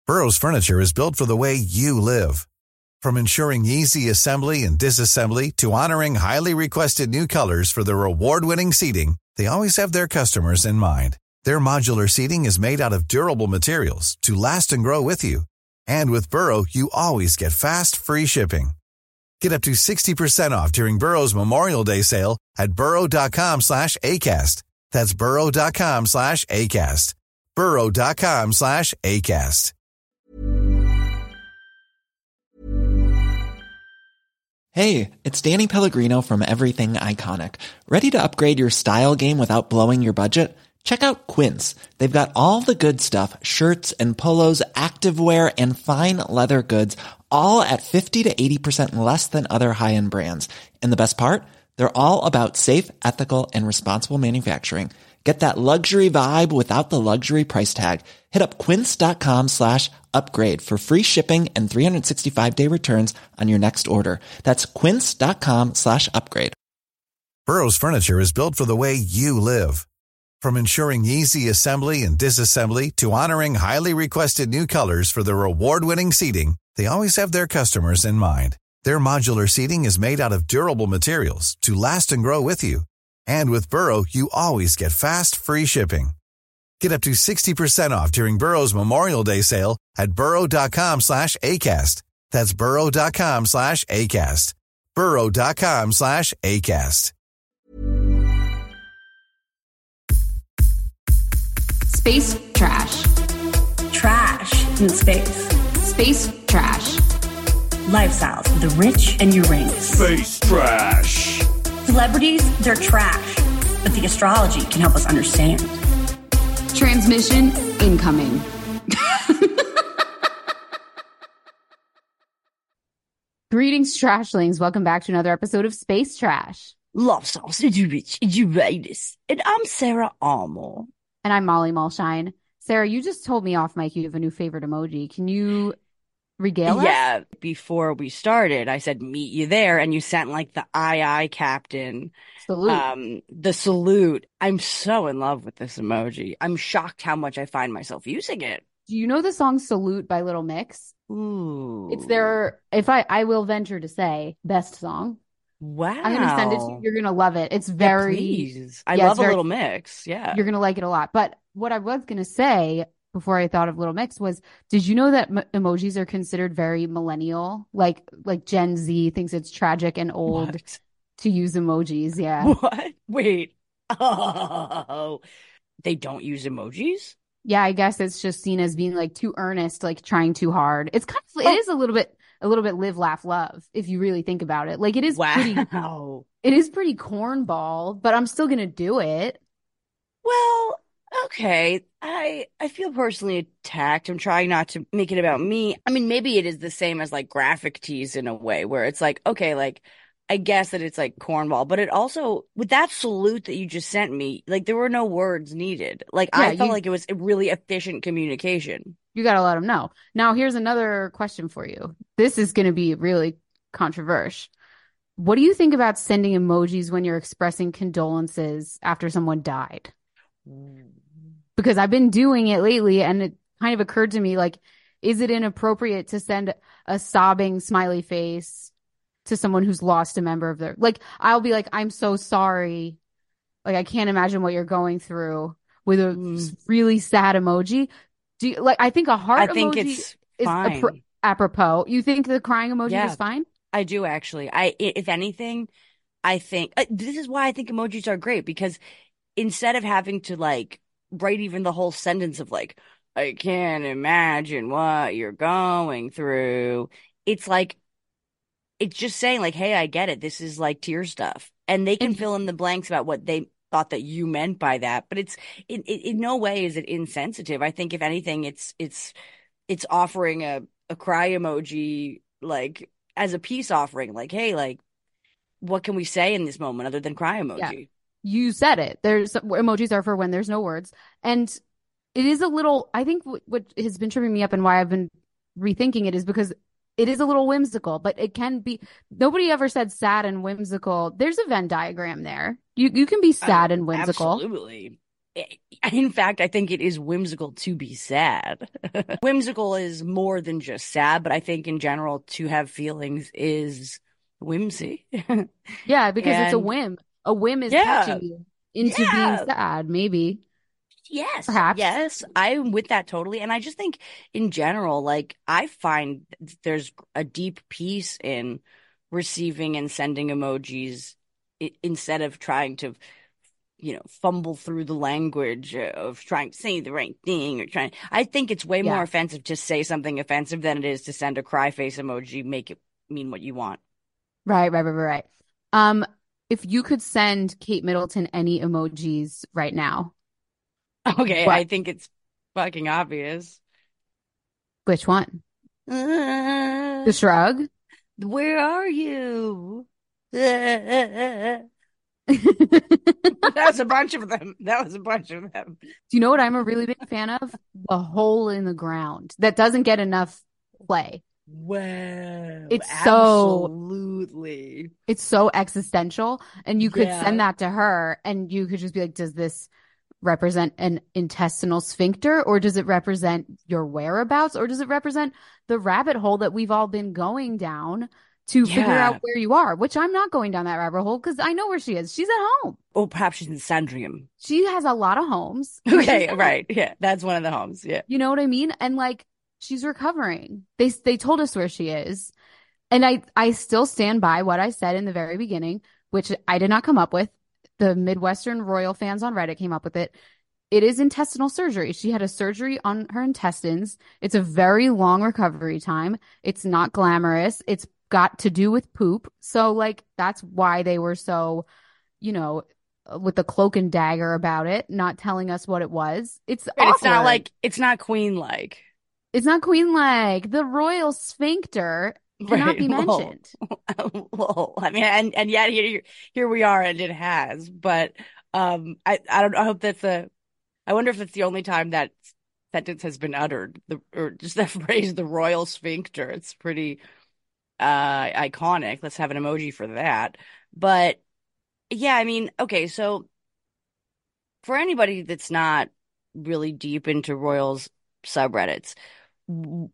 Burrow's furniture is built for the way you live. From ensuring easy assembly and disassembly to honoring highly requested new colors for their award-winning seating, they always have their customers in mind. Their modular seating is made out of durable materials to last and grow with you. And with Burrow, you always get fast, free shipping. Get up to 60% off during Burrow's Memorial Day sale at burrow.com/ACAST. That's burrow.com/ACAST. burrow.com/ACAST. Hey, it's Danny Pellegrino from Everything Iconic. Ready to upgrade your style game without blowing your budget? Check out Quince. They've got all the good stuff, shirts and polos, activewear, and fine leather goods, all at 50 to 80% less than other high-end brands. And the best part? They're all about safe, ethical, and responsible manufacturing. Get that luxury vibe without the luxury price tag. Hit up quince.com/upgrade for free shipping and 365-day returns on your next order. That's quince.com/upgrade. Burrow's furniture is built for the way you live. From ensuring easy assembly and disassembly to honoring highly requested new colors for their award-winning seating, they always have their customers in mind. Their modular seating is made out of durable materials to last and grow with you. And with Burrow, you always get fast, free shipping. Get up to 60% off during Burrow's Memorial Day sale at burrow.com/ACAST. That's burrow.com/ACAST. burrow.com/ACAST. Space trash. Trash in space. Space trash. Lifestyles for the rich and Uranus. Space trash. Celebrities, they're trash, but the astrology can help us understand. Transmission incoming. Greetings, Trashlings. Welcome back to another episode of Space Trash. Lifestyles for the rich and Uranus. And I'm Sarah Armour. And I'm Molly Mulshine. Sarah, you just told me off mic you have a new favorite emoji. Can you regale us? Yeah, before we started, I said, meet you there. And you sent like the aye captain. Salute. The salute. I'm so in love with this emoji. I'm shocked how much I find myself using it. Do you know the song Salute by Little Mix? Ooh. It's their, if I will venture to say, best song. Wow. I'm going to send it to you. You're going to love it. It's very... Yeah, please. I love a Little Mix. Yeah. You're going to like it a lot. But what I was going to say before I thought of Little Mix was, did you know that emojis are considered very millennial? Like Gen Z thinks it's tragic and old to use emojis. Yeah. What? Wait. Oh, they don't use emojis? Yeah, I guess it's just seen as being like too earnest, like trying too hard. It's kind of, it is a little bit live, laugh, love, if you really think about it. Like it is pretty cornball, but I'm still going to do it. Well, okay. I feel personally attacked. I'm trying not to make it about me. I mean, maybe it is the same as like graphic tees in a way where it's like, okay, like I guess that it's like cornball, but it also, with that salute that you just sent me, like there were no words needed. Like I felt like it was a really efficient communication. You got to let them know. Now, here's another question for you. This is going to be really controversial. What do you think about sending emojis when you're expressing condolences after someone died? Because I've been doing it lately, and it kind of occurred to me, like, is it inappropriate to send a sobbing smiley face to someone who's lost a member of their, like, I'll be like, I'm so sorry. Like, I can't imagine what you're going through with a really sad emoji. Do you, like, I think a heart emoji is apropos. You think the crying emoji is fine? I do, actually. If anything, I think this is why I think emojis are great, because instead of having to like write even the whole sentence of like, I can't imagine what you're going through, it's like, it's just saying like, hey, I get it. This is like tear stuff. And they can fill in the blanks about what they thought that you meant by that. But it's in no way is it insensitive. I think if anything, it's offering a cry emoji, like as a peace offering, like, hey, like, what can we say in this moment other than cry emoji? Yeah. You said it. There's emojis are for when there's no words. And it is a little, I think what has been tripping me up and why I've been rethinking it is because it is a little whimsical, but it can be, nobody ever said sad and whimsical. There's a Venn diagram there. You can be sad and whimsical. Absolutely. In fact, I think it is whimsical to be sad. Whimsical is more than just sad, but I think in general to have feelings is whimsy. Yeah, because it's a And whim. A whim is yeah, catching you into being yeah. sad, maybe, Yes, perhaps. yes, I'm with that totally. And I just think in general, like I find there's a deep peace in receiving and sending emojis instead of trying to, fumble through the language of trying to say the right thing or trying. I think it's way more Yeah. offensive to say something offensive than it is to send a cry face emoji, make it mean what you want. Right, right, right, right, right. Um, if you could send Kate Middleton any emojis right now, Okay, what? I think it's fucking obvious. Which one? The Uh, shrug? where are you? Do That was a bunch of them. That was a bunch of them. you know what I'm a really big fan of? The hole in the ground that doesn't get enough play. Wow, It's so absolutely. it's so existential, and you could Yeah. send that to her and you could just be like, does this represent an intestinal sphincter, or does it represent your whereabouts, or does it represent the rabbit hole that we've all been going down to figure out Yeah. where you are? Which I'm not going down that rabbit hole because I know where she is. She's at home. Oh, perhaps she's in Sandrium. She has a lot of homes and she's Okay, at home. right. Yeah, that's one of the homes. Yeah. You know what I mean? And like she's recovering. They told us where she is. And I still stand by what I said in the very beginning, which I did not come up with. The Midwestern Royal fans on Reddit came up with it. It is intestinal surgery. She had a surgery on her intestines. It's a very long recovery time. It's not glamorous. It's got to do with poop. So like that's why they were so, you know, with the cloak and dagger about it, not telling us what it was. It's Right, awkward. it's not Queen like. It's not Queen Leg. The royal sphincter cannot Right. be Well, mentioned. well, I mean, and yet here we are, and it has. But I don't. I hope that's a. I wonder if it's the only time that sentence has been uttered, or just that phrase, the royal sphincter. It's pretty iconic. Let's have an emoji for that. But yeah, I mean, okay, so for anybody that's not really deep into royals subreddits, w-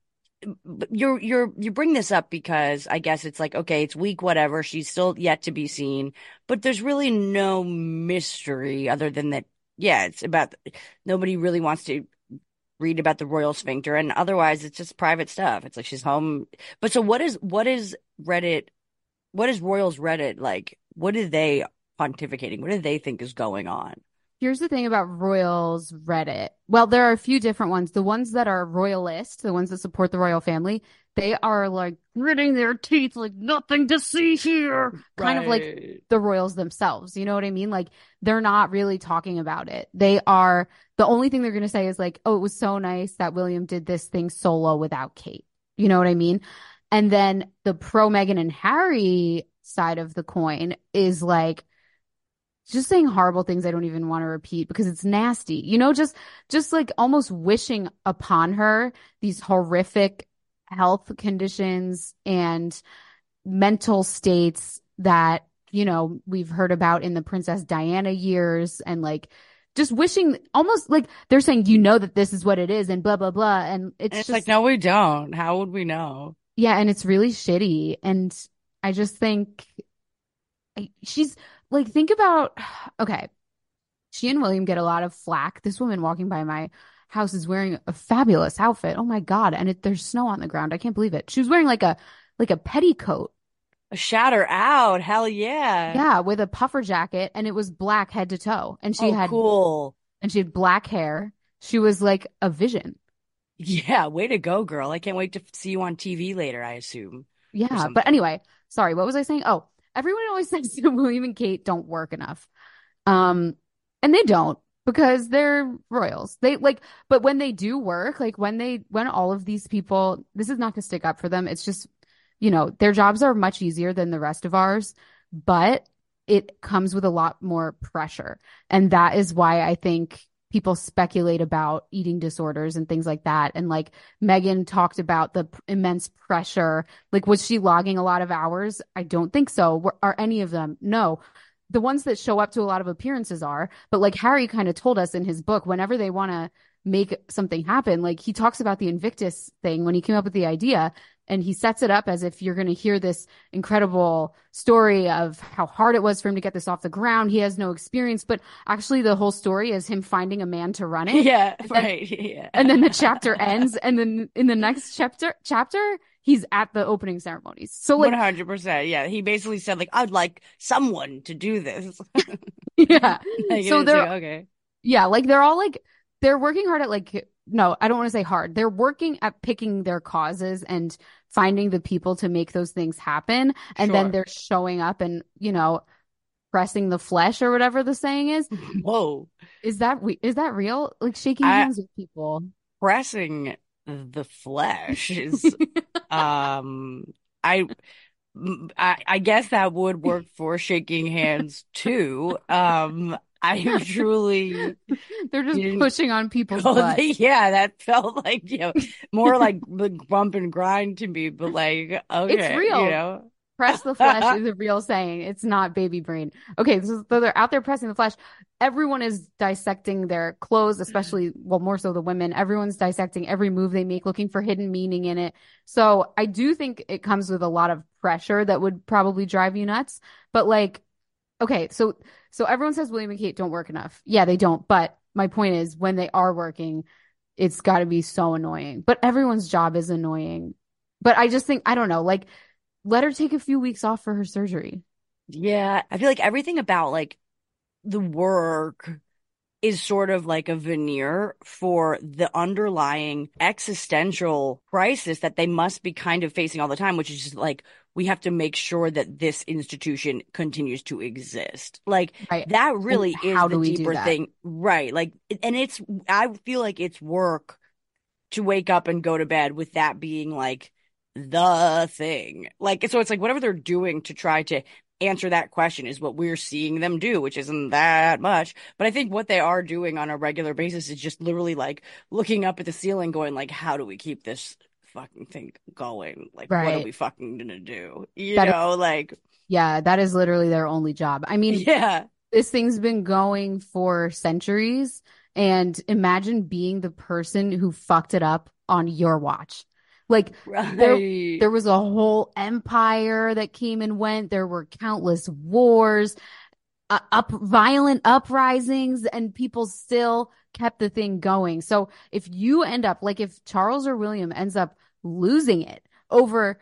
you bring this up because I guess it's like, okay, it's week whatever, she's still yet to be seen, but there's really no mystery other than that, yeah, it's about nobody really wants to read about the royal sphincter, and otherwise it's just private stuff. It's like she's home. But so what is Reddit, what is Royals Reddit like? What are they pontificating? What do they think is going on? Here's the thing about Royals Reddit. Well, there are a few different ones. The ones that are royalist, the ones that support the royal family, they are like gritting their teeth, like nothing to see here, kind of like Right. the royals themselves. You know what I mean? Like they're not really talking about it. They are, the only thing they're going to say is like, oh, it was so nice that William did this thing solo without Kate. You know what I mean? And then the pro Meghan and Harry side of the coin is like, just saying horrible things I don't even want to repeat because it's nasty. You know, just like almost wishing upon her these horrific health conditions and mental states that, you know, we've heard about in the Princess Diana years, and like just wishing almost like they're saying, you know, that this is what it is and blah blah blah. And And it's it's like, just, no, we don't. How would we know? yeah, and it's really shitty. And I just think she's like, think about, okay, she and William get a lot of flack. This woman walking by my house is wearing a fabulous outfit. Oh my God. And there's snow on the ground. I can't believe it. She was wearing like a petticoat. A shatter out. Hell yeah. Yeah, with a puffer jacket, and it was black head to toe. And Oh, cool. she had black hair. She was like a vision. Yeah, way to go, girl. I can't wait to see you on TV later, I assume, or Yeah. But something. anyway, sorry, what was I saying? Oh, everyone always says that William and Kate don't work enough. And they don't because they're royals. They like, but when they do work, like when all of these people, this is not to stick up for them. It's just, you know, their jobs are much easier than the rest of ours, but it comes with a lot more pressure. And that is why I think people speculate about eating disorders and things like that. And like Meghan talked about the immense pressure. Like, was she logging a lot of hours? I don't think so. Are any of them? No. the ones that show up to a lot of appearances are, but like Harry kind of told us in his book, whenever they want to make something happen, like he talks about the Invictus thing when he came up with the idea, and he sets it up as if you're going to hear this incredible story of how hard it was for him to get this off the ground. He has no experience, but actually the whole story is him finding a man to run it. Yeah, and then, right. Yeah. And then the chapter ends, and then in the next chapter, he's at the opening ceremonies. So like 100%. Yeah. He basically said like, I'd like someone to do this. yeah. Like, So they're okay. yeah, like they're all like they're working hard at like no, I don't want to say hard. They're working at picking their causes and finding the people to make those things happen. And then Sure. they're showing up and, pressing the flesh or whatever the saying is. Whoa. Is that real? Like shaking hands with people. Pressing the flesh is I I guess that would work for shaking hands too. I truly They're just didn't pushing on people's go butts. yeah, that felt like, more like the bump and grind to me, but like, okay, It's real. Press the flesh is a real saying. It's not baby brain. Okay, so they're out there pressing the flesh. Everyone is dissecting their clothes, especially, well, more so the women. Everyone's dissecting every move they make, looking for hidden meaning in it. So I do think it comes with a lot of pressure that would probably drive you nuts. But like, okay, so everyone says William and Kate don't work enough. Yeah, they don't. But my point is, when they are working, it's got to be so annoying. But everyone's job is annoying. But I just think, I don't know, like, let her take a few weeks off for her surgery. Yeah, I feel like everything about like the work is sort of like a veneer for the underlying existential crisis that they must be kind of facing all the time, which is just like, we have to make sure that this institution continues to exist. Like Right. that really And is how the do we do deeper that? thing. Right. Like, and I feel like it's work to wake up and go to bed with that being like the thing. Like, so it's like whatever they're doing to try to answer that question is what we're seeing them do, which isn't that much. But I think what they are doing on a regular basis is just literally like looking up at the ceiling going like, how do we keep this fucking thing going? Like, what are Right. we fucking gonna do? Like, Yeah, that is literally their only job. I mean, yeah. this thing's been going for centuries, and imagine being the person who fucked it up on your watch. Like Right. there was a whole empire that came and went. There were countless wars, violent uprisings, and people still kept the thing going. So if you end up like if Charles or William ends up losing it over,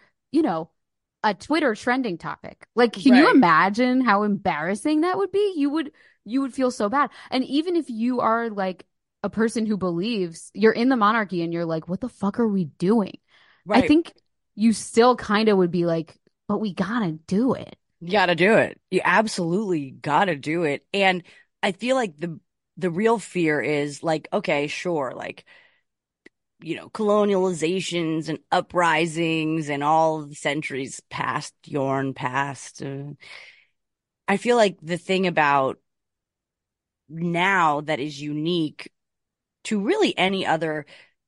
a Twitter trending topic, like can you Right. imagine how embarrassing that would be? You would feel so bad. And even if you are like a person who believes you're in the monarchy and you're like, what the fuck are we doing? Right. I think you still kind of would be like, but we gotta do it. You gotta do it. You absolutely gotta do it. And I feel like the real fear is like, okay, sure, like, colonializations and uprisings and all the centuries past, past. I feel like the thing about now that is unique to really any other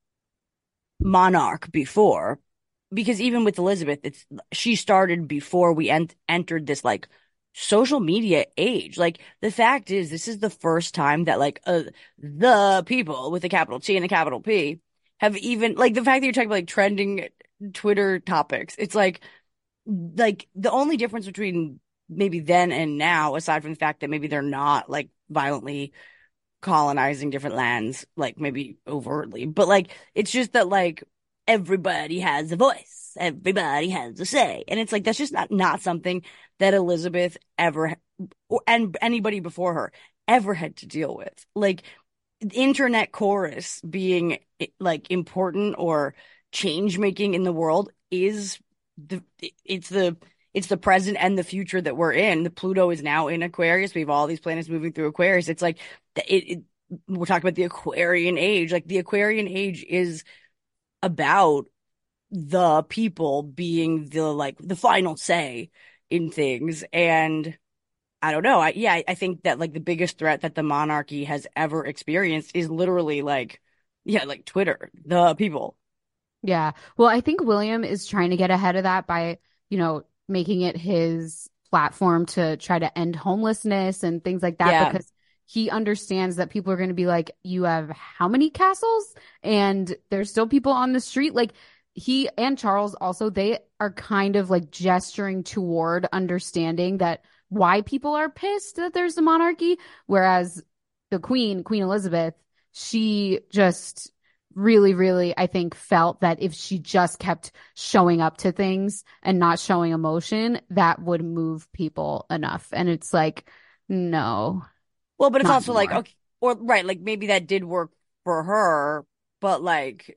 monarch before, because even with Elizabeth, she started before we entered this like social media age. Like the fact is, this is the first time that like the people with a capital T and a capital P have even like the fact that you're talking about like trending Twitter topics. It's like the only difference between maybe then and now, aside from the fact that maybe they're not like violently colonizing different lands, like maybe overtly, but like it's just that like everybody has a voice, everybody has a say, and it's like that's just not something that Elizabeth ever and anybody before her ever had to deal with. Like internet chorus being like important or change making in the world is it's the present and the future that we're in. The Pluto is now in Aquarius. We have all these planets moving through Aquarius. It's like we're talking about the Aquarian age. Like the Aquarian age is about the people being the final say in things. And I don't know. I think that like the biggest threat that the monarchy has ever experienced is literally like Twitter, the people. Yeah. Well, I think William is trying to get ahead of that by, making it his platform to try to end homelessness and things like that, Yeah. because he understands that people are going to be like, you have how many castles? And there's still people on the street. Like, he and Charles also, they are kind of like gesturing toward understanding that why people are pissed that there's a monarchy. Whereas the Queen Elizabeth, she just really, really, I think, felt that if she just kept showing up to things and not showing emotion, that would move people enough. And it's like, no, Well, but it's not also like, anymore. okay, or right, like maybe that did work for her, but like,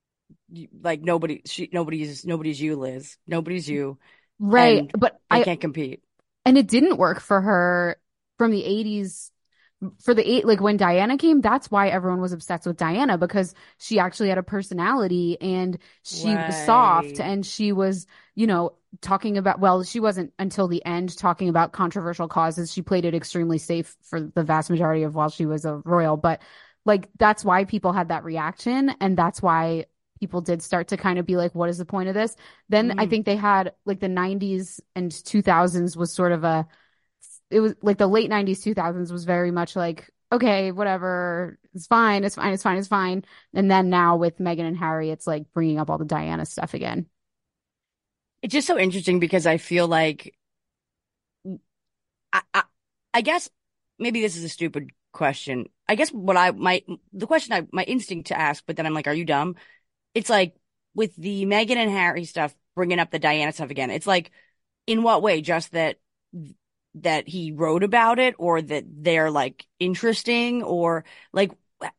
nobody's you, Liz. Nobody's you, Right. and But they can't compete. and it didn't work for her from the 80s. For the eight, like when Diana came, that's why everyone was obsessed with Diana, because she actually had a personality and she was soft Right. and she was, you know, talking about, well, she wasn't until the end talking about controversial causes. She played it extremely safe for the vast majority of while she was a royal. But like, that's why people had that reaction. And that's why people did start to kind of be like, what is the point of this? Then I Mm. think they had like the 90s and 2000s was sort of it was like the late 90s 2000s was very much like, okay, whatever, it's fine, it's fine, it's fine, it's fine. And then now with Meghan and Harry, it's like bringing up all the Diana stuff again. It's just so interesting because I feel like I, I, I guess maybe this is a stupid question. I guess the question my instinct to ask, but then I'm like, are you dumb? It's like with the Meghan and Harry stuff, bringing up the Diana stuff again. It's like, in what way? Just that he wrote about it, or that they're like interesting, or like,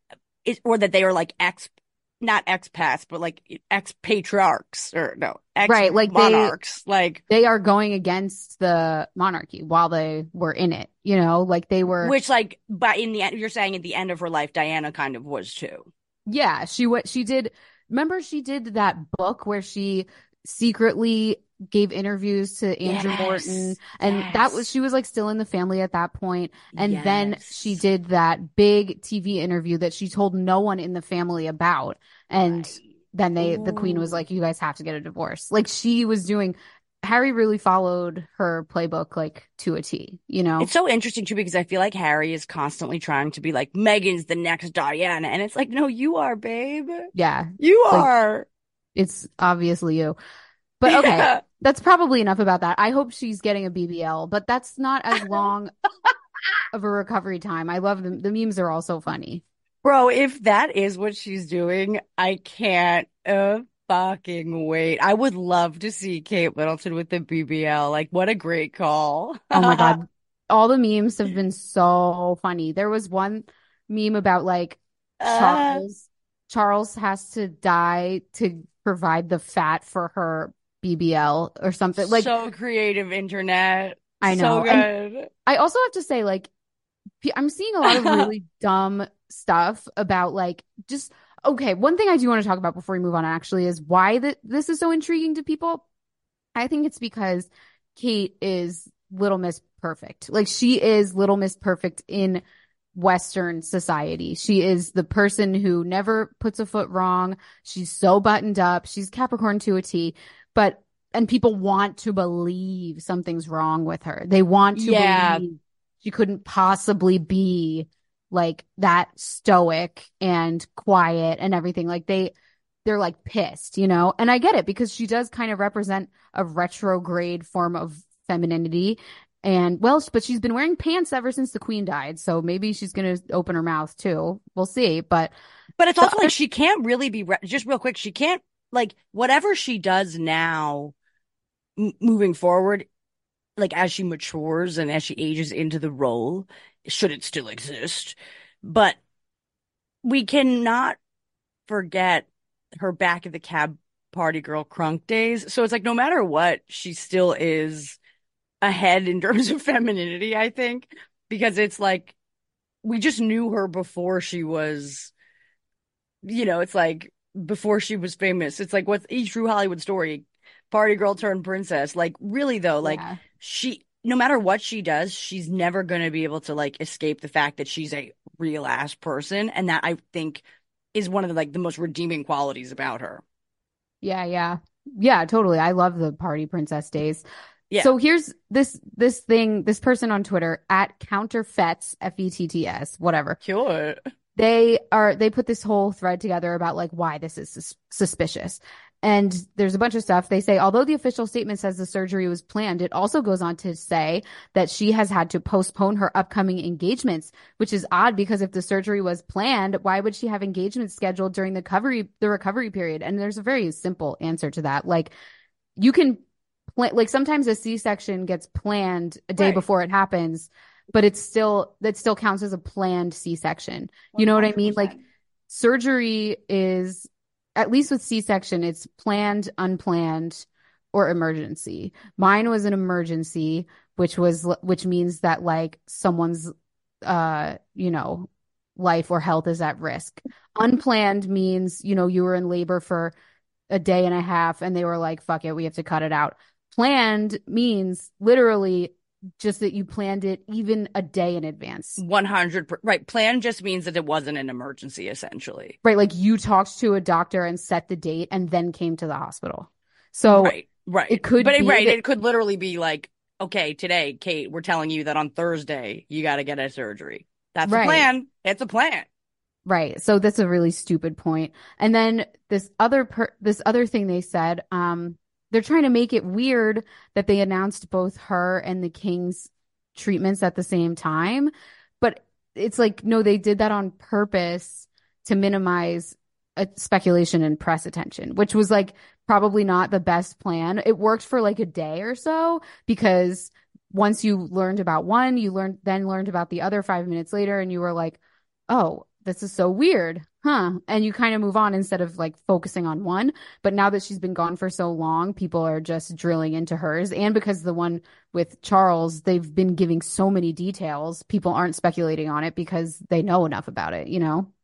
or that they are like not expats, but like ex-patriarchs, or no, Right, like they ex-monarchs. Like, they are going against the monarchy while they were in it, you know, like they were. which like, but in the end, you're saying at the end of her life, Diana kind of was too. Yeah, she did. Remember, she did that book where she secretly gave interviews to Andrew Morton, Yes, and that was, yes, she was like still in the family at that point. And then she yes. did that big TV interview that she told no one in the family about. And Right. then the Queen was Ooh. like, "You guys have to get a divorce." Like she was doing. Harry really followed her playbook like to a T, you know? It's so interesting too because I feel like Harry is constantly trying to be like, Meghan's the next Diana, and it's like, no, you are, babe. Yeah, You like are. it's obviously you. But okay, Yeah. that's probably enough about that. I hope she's getting a BBL, but that's not as long of a recovery time. I love them. The memes are all so funny. Bro, if that is what she's doing, I can't fucking wait. I would love to see Kate Middleton with the BBL. Like, what a great call. Oh my God. All the memes have been so funny. There was one meme about like Uh, Charles. Charles has to die to provide the fat for her BBL or something. Like, so creative, internet. I So know. And good. I also have to say, like, I'm seeing a lot of really dumb stuff about like just okay. One thing I do want to talk about before we move on actually is why this is so intriguing to people. I think it's because Kate is Little Miss Perfect. Like she is Little Miss Perfect in Western society. She is the person who never puts a foot wrong. She's so buttoned up. She's Capricorn to a T. But and people want to believe something's wrong with her. They want to Yeah. believe she couldn't possibly be like that stoic and quiet and everything. Like they're like pissed, you know? And I get it because she does kind of represent a retrograde form of femininity. And well, but she's been wearing pants ever since the Queen died. So maybe she's going to open her mouth too. We'll see. But But it's the also other, like she can't really be just real quick. She can't like whatever she does now moving forward, like as she matures and as she ages into the role, should it still exist. But we cannot forget her back of the cab party girl crunk days. So it's like no matter what, she still is ahead in terms of femininity, I think, because it's like we just knew her before she was, it's like before she was famous. It's like what's each true Hollywood story, party girl turned princess. Like really though, like yeah. no matter what she does, she's never going to be able to like escape the fact that she's a real ass person. And that I think is one of the like the most redeeming qualities about her. Yeah, yeah. Yeah, totally. I love the party princess days. Yeah. So here's this person on Twitter at counterfets, FETTS, whatever. Cute. They put this whole thread together about like why this is suspicious. And there's a bunch of stuff. They say, although the official statement says the surgery was planned, it also goes on to say that she has had to postpone her upcoming engagements, which is odd because if the surgery was planned, why would she have engagements scheduled during the recovery period? And there's a very simple answer to that. Like you can like sometimes a C-section gets planned a day before it happens, but that still counts as a planned C-section. You know what I mean? Like surgery is, at least with C-section, it's planned, unplanned, or emergency. Mine was an emergency, which means that like someone's life or health is at risk. Unplanned means, you were in labor for a day and a half and they were like, fuck it, we have to cut it out. Planned means literally just that you planned it even a day in advance. 100%. Right. Plan just means that it wasn't an emergency, essentially. Right. Like you talked to a doctor and set the date and then came to the hospital. So right. It could be it could literally be like, okay, today, Kate, we're telling you that on Thursday you got to get a surgery. That's a plan. It's a plan. Right. So that's a really stupid point. And then this other thing they said, they're trying to make it weird that they announced both her and the King's treatments at the same time. But it's like, no, they did that on purpose to minimize speculation and press attention, which was like probably not the best plan. It worked for like a day or so because once you learned about one, you learned about the other 5 minutes later and you were like, oh, this is so weird, huh? And you kind of move on instead of like focusing on one. But now that she's been gone for so long, people are just drilling into hers. And because the one with Charles, they've been giving so many details, people aren't speculating on it because they know enough about it,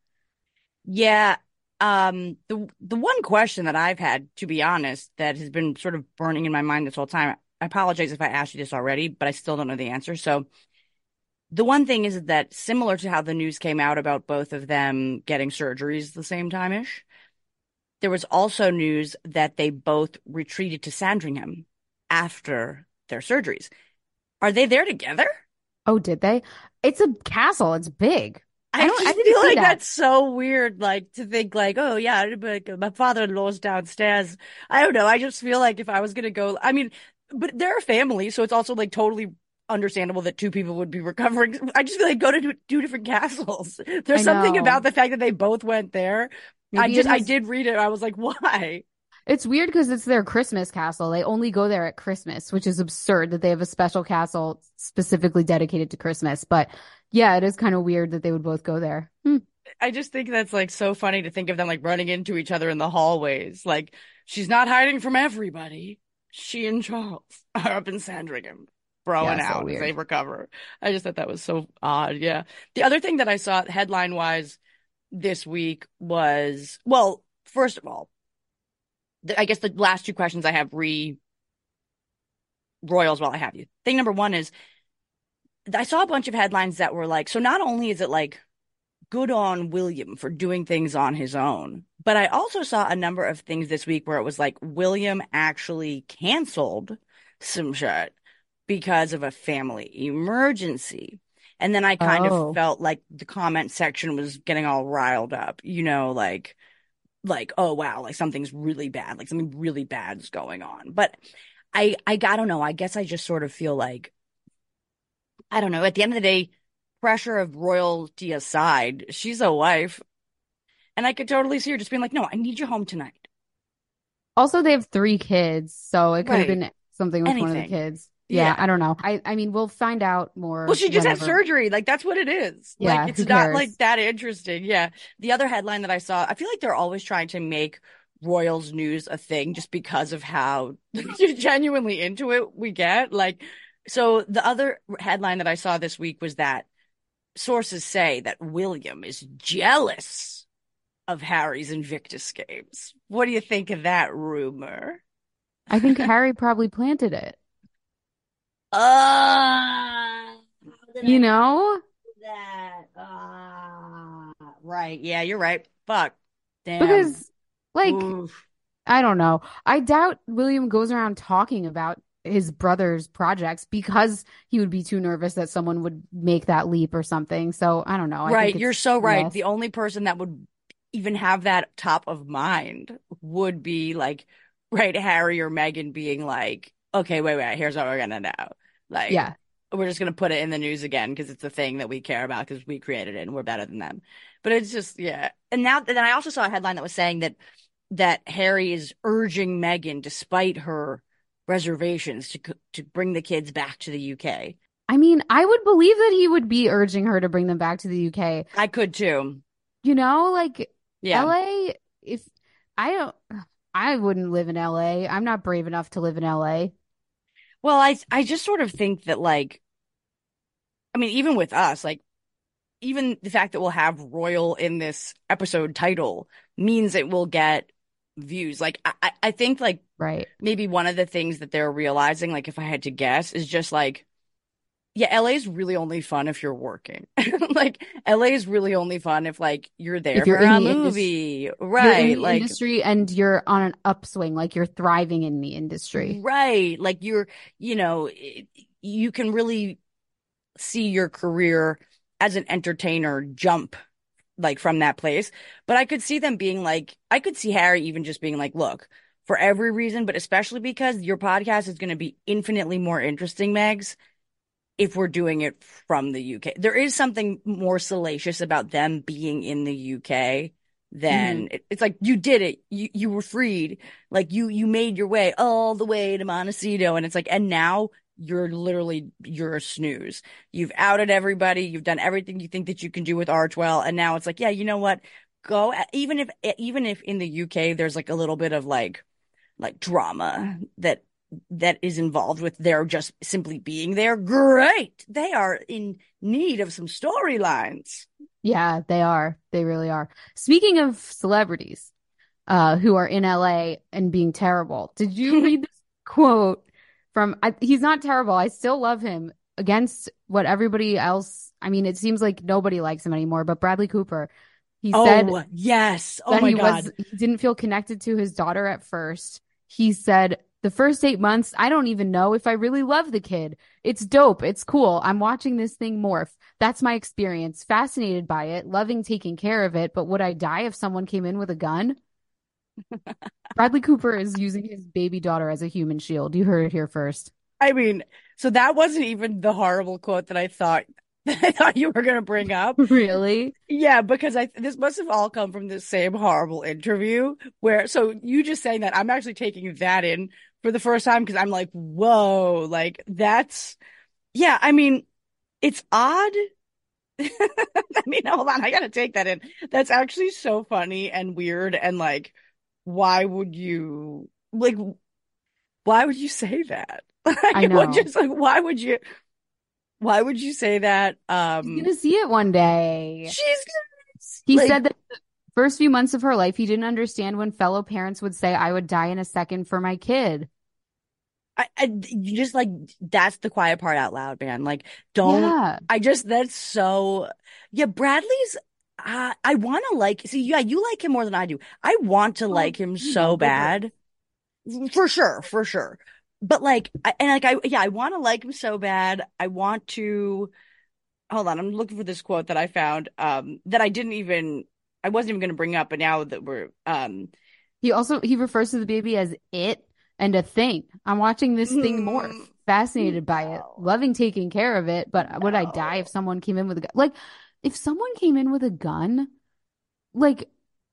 Yeah. The one question that I've had, to be honest, that has been sort of burning in my mind this whole time, I apologize if I asked you this already, but I still don't know the answer. So the one thing is that similar to how the news came out about both of them getting surgeries the same time-ish, there was also news that they both retreated to Sandringham after their surgeries. Are they there together? Oh, did they? It's a castle. It's big. I just feel like that's so weird, like to think like, oh yeah, but my father-in-law's downstairs. I don't know. I just feel like if I was gonna go, I mean, but they're a family, so it's also like totally understandable that two people would be recovering. I just feel like go to two different castles. There's something about the fact that they both went there. I did read it. I was like, why? It's weird because it's their Christmas castle. They only go there at Christmas, which is absurd that they have a special castle specifically dedicated to Christmas. But yeah, it is kind of weird that they would both go there. I just think that's like so funny to think of them like running into each other in the hallways. Like she's not hiding from everybody. She and Charles are up in Sandringham. Throwing out as they recover. I just thought that was so odd. Yeah. The other thing that I saw headline wise this week was, well, first of all, I guess the last two questions I have Royals while I have you. Thing number one is I saw a bunch of headlines that were like, so not only is it like good on William for doing things on his own, but I also saw a number of things this week where it was like William actually canceled some shit because of a family emergency. And then I kind of felt like the comment section was getting all riled up, like, oh, wow, like something's really bad, like something really bad's going on. But I don't know. I guess I just sort of feel like, I don't know. At the end of the day, pressure of royalty aside, she's a wife. And I could totally see her just being like, no, I need you home tonight. Also, they have 3 kids. So it could have been something with one of the kids. Yeah, I don't know. I mean, we'll find out more. Well, she just had surgery. Like, that's what it is. Yeah, like, it's not like that interesting. Yeah. The other headline that I saw, I feel like they're always trying to make Royals news a thing just because of how genuinely into it we get. Like, so the other headline that I saw this week was that sources say that William is jealous of Harry's Invictus Games. What do you think of that rumor? I think Harry probably planted it. You know? Right. Yeah, you're right. Fuck. Damn. Because, like, oof. I don't know. I doubt William goes around talking about his brother's projects because he would be too nervous that someone would make that leap or something. So I don't know. I Right. think You're so right. yes. The only person that would even have that top of mind would be like, right, Harry or Meghan being like, okay, wait, here's what we're gonna do. Like, Yeah. we're just gonna put it in the news again because it's a thing that we care about because we created it and we're better than them. But it's just, yeah. And then I also saw a headline that was saying that Harry is urging Meghan, despite her reservations, to bring the kids back to the UK. I mean, I would believe that he would be urging her to bring them back to the UK. I could too. You know, like Yeah. LA, if I don't, I wouldn't live in LA. I'm not brave enough to live in LA. Well, I just sort of think that, like, I mean, even with us, like, even the fact that we'll have royal in this episode title means it will get views. Like, I think, like, Right. maybe one of the things that they're realizing, like, if I had to guess, is just like, yeah, LA is really only fun if you're working. Like, LA is really only fun if, like, you're there If you're for in a the movie. You're in Right. the Like, industry and you're on an upswing, like you're thriving in the industry. right. Like, you can really see your career as an entertainer jump like from that place. But I could see them being like, I could see Harry even just being like, look, for every reason, but especially because your podcast is going to be infinitely more interesting, Megs, if we're doing it from the UK. There is something more salacious about them being in the UK than it's like you did it. You were freed. Like you made your way all the way to Montecito. And it's like, and now you're a snooze. You've outed everybody. You've done everything you think that you can do with Archwell. And now it's like, yeah, you know what? Go, even if in the UK there's like a little bit of like drama that is involved with their just simply being there. Great. They are in need of some storylines. Yeah, they are. They really are. Speaking of celebrities, who are in LA and being terrible, did you read this quote from, he's not terrible. I still love him against what everybody else. I mean, it seems like nobody likes him anymore, but Bradley Cooper, he said yes. Oh that my God. he didn't feel connected to his daughter at first. He said, the first 8 months, I don't even know if I really love the kid. It's dope. It's cool. I'm watching this thing morph. That's my experience. Fascinated by it, loving taking care of it. But would I die if someone came in with a gun? Bradley Cooper is using his baby daughter as a human shield. You heard it here first. I mean, so that wasn't even the horrible quote that I thought you were going to bring up. Really? Yeah, because this must have all come from the same horrible interview so you just saying that, I'm actually taking that in for the first time because I'm like, whoa, like yeah, I mean, it's odd. I mean, hold on, I gotta take that in. That's actually so funny and weird and like, why would you say that? I know. Just like, why would you say that? She's gonna see it one day. He said that the first few months of her life, he didn't understand when fellow parents would say, I would die in a second for my kid. You just like, that's the quiet part out loud, man. Like, don't, Yeah. that's so, yeah, Bradley's, I want to yeah, you like him more than I do. I want to like him so bad. For sure. But like, I want to like him so bad. I want to, hold on, I'm looking for this quote that I found, that I wasn't even going to bring up, but now that we're, he refers to the baby as it and a thing. I'm watching this thing morph, fascinated by it, loving taking care of it. But would I die if someone came in with a gun? Like, if someone came in with a gun, like,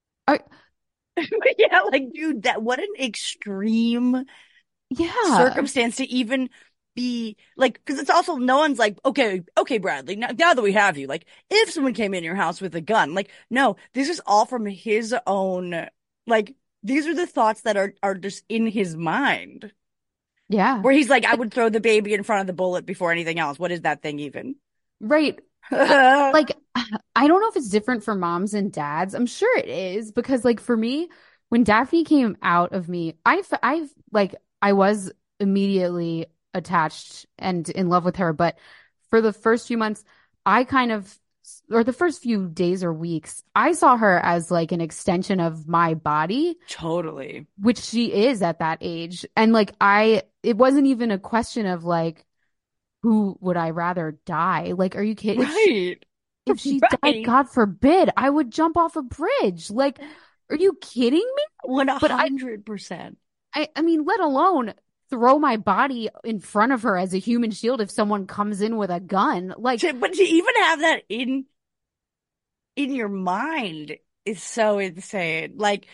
yeah, like, dude, what an extreme circumstance to even be like, because it's also, no one's like, okay, Bradley, now that we have you, like, if someone came in your house with a gun, like, no, this is all from his own, like, these are the thoughts that are just in his mind. Yeah. Where he's like, I would throw the baby in front of the bullet before anything else. What is that thing even? Right. Like, I don't know if it's different for moms and dads. I'm sure it is, because like for me, when Daphne came out of me, I was immediately attached and in love with her. But for the first few months, I kind of or the first few days or weeks, I saw her as like an extension of my body, Totally. which she is at that age. And like it wasn't even a question of like, who would I rather die? Like, are you kidding? Right. If she Right. died, God forbid, I would jump off a bridge. Like, are you kidding me? But 100%. I mean, let alone throw my body in front of her as a human shield if someone comes in with a gun. Like, But to even have that in your mind is so insane. Like,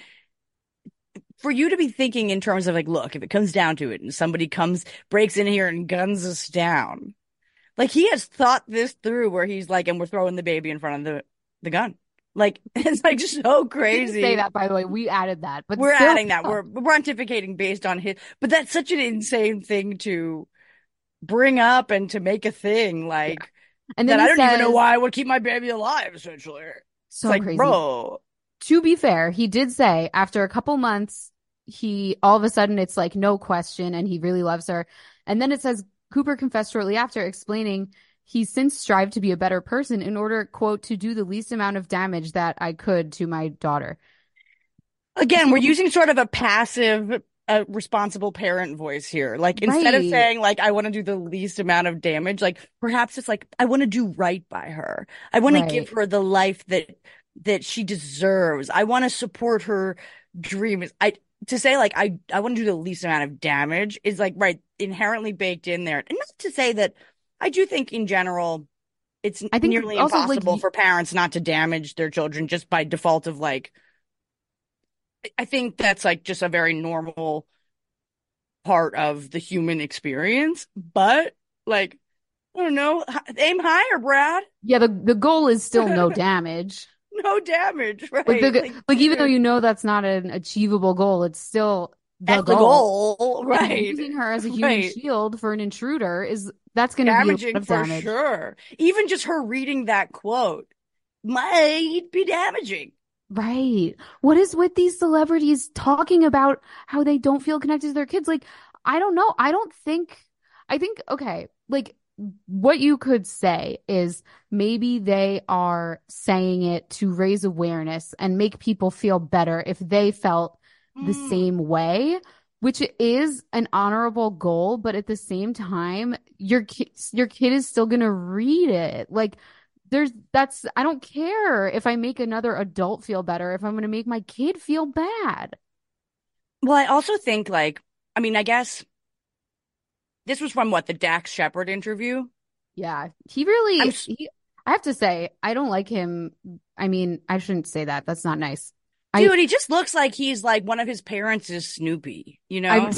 for you to be thinking in terms of like, look, if it comes down to it and somebody breaks in here and guns us down, like he has thought this through where he's like, and we're throwing the baby in front of the gun. Like, it's like so we crazy. didn't say that, by the way. We added that, but We're still, adding that. We're pontificating based on but that's such an insane thing to bring up and to make a thing. Like, and that then I he don't even know says- why I would keep my baby alive, essentially. So it's like, crazy. bro. To be fair, he did say after a couple months, he all of a sudden it's like no question and he really loves her. And then it says Cooper confessed shortly after, explaining he's since strived to be a better person in order, quote, to do the least amount of damage that I could to my daughter. Again, we're using sort of a passive, responsible parent voice here. Like, instead of Right. saying, like, I want to do the least amount of damage, like, perhaps it's like, I want to do right by her. I want to give her the life that she deserves. I want to support her dreams. To say, like, I want to do the least amount of damage is, like, right, inherently baked in there. And not to say that I do think, in general, it's I think nearly also, like, impossible for parents not to damage their children just by default of, like, I think that's like just a very normal part of the human experience, but like, I don't know, aim higher, Brad. Yeah, the goal is still no damage. No damage, right? Like even though you know that's not an achievable goal, it's still that's the goal, And right? using her as a human shield for an intruder that's going to be damaging a lot of for damage. sure. Even just her reading that quote might be damaging. Right. What is with these celebrities talking about how they don't feel connected to their kids? Like, I don't know. I think, okay, like what you could say is maybe they are saying it to raise awareness and make people feel better if they felt the same way, which is an honorable goal. But at the same time, your kid is still going to read it. Like, I don't care if I make another adult feel better if I'm going to make my kid feel bad. Well, I also think like, I mean, I guess this was from the Dax Shepard interview. Yeah, he really, I have to say, I don't like him. I mean, I shouldn't say that. That's not nice. Dude, he just looks like he's like one of his parents is Snoopy, you know?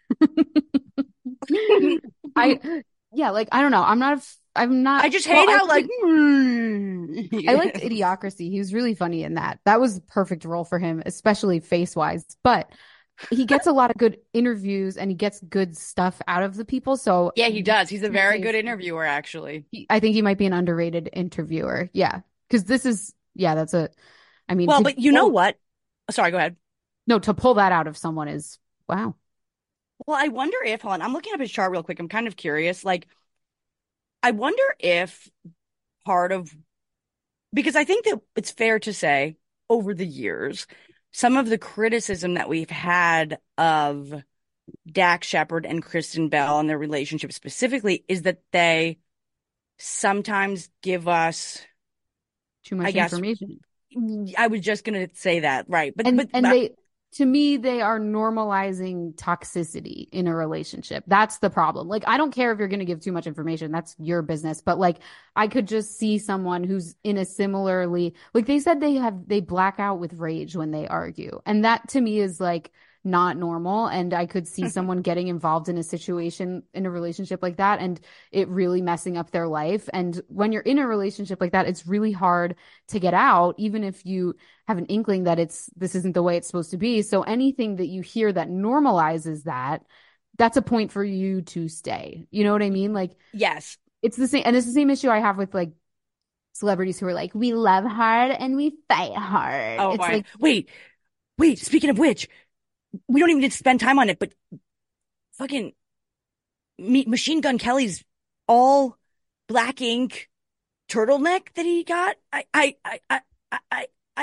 Yeah, like, I don't know. I'm not. I just hate how like. I liked Idiocracy. He was really funny in that. That was a perfect role for him, especially face wise. But he gets a lot of good interviews and he gets good stuff out of the people. So yeah, he does. He's a very good interviewer, actually. I think he might be an underrated interviewer. Yeah, because that's a. I mean, well, but you know what? Sorry, go ahead. No, to pull that out of someone is wow. Well, I wonder if, hold on, I'm looking up his chart real quick. I'm kind of curious. Like, I wonder if part of, because I think that it's fair to say over the years, some of the criticism that we've had of Dax Shepard and Kristen Bell and their relationship specifically is that they sometimes give us too much information. I was just going to say that, right. But they, to me, they are normalizing toxicity in a relationship. That's the problem. Like, I don't care if you're going to give too much information. That's your business. But like, I could just see someone who's in a similarly, like they said they black out with rage when they argue. And that to me is like not normal. And I could see someone getting involved in a situation in a relationship like that and it really messing up their life. And when you're in a relationship like that, it's really hard to get out, even if you have an inkling that this isn't the way it's supposed to be. So anything that you hear that normalizes that's a point for you to stay. You know what I mean? Like, yes, it's the same. And it's the same issue I have with like celebrities who are like, we love hard and we fight hard. Oh, it's like, wait, speaking of which, we don't even need to spend time on it, but fucking Machine Gun Kelly's all black ink turtleneck that he got. I,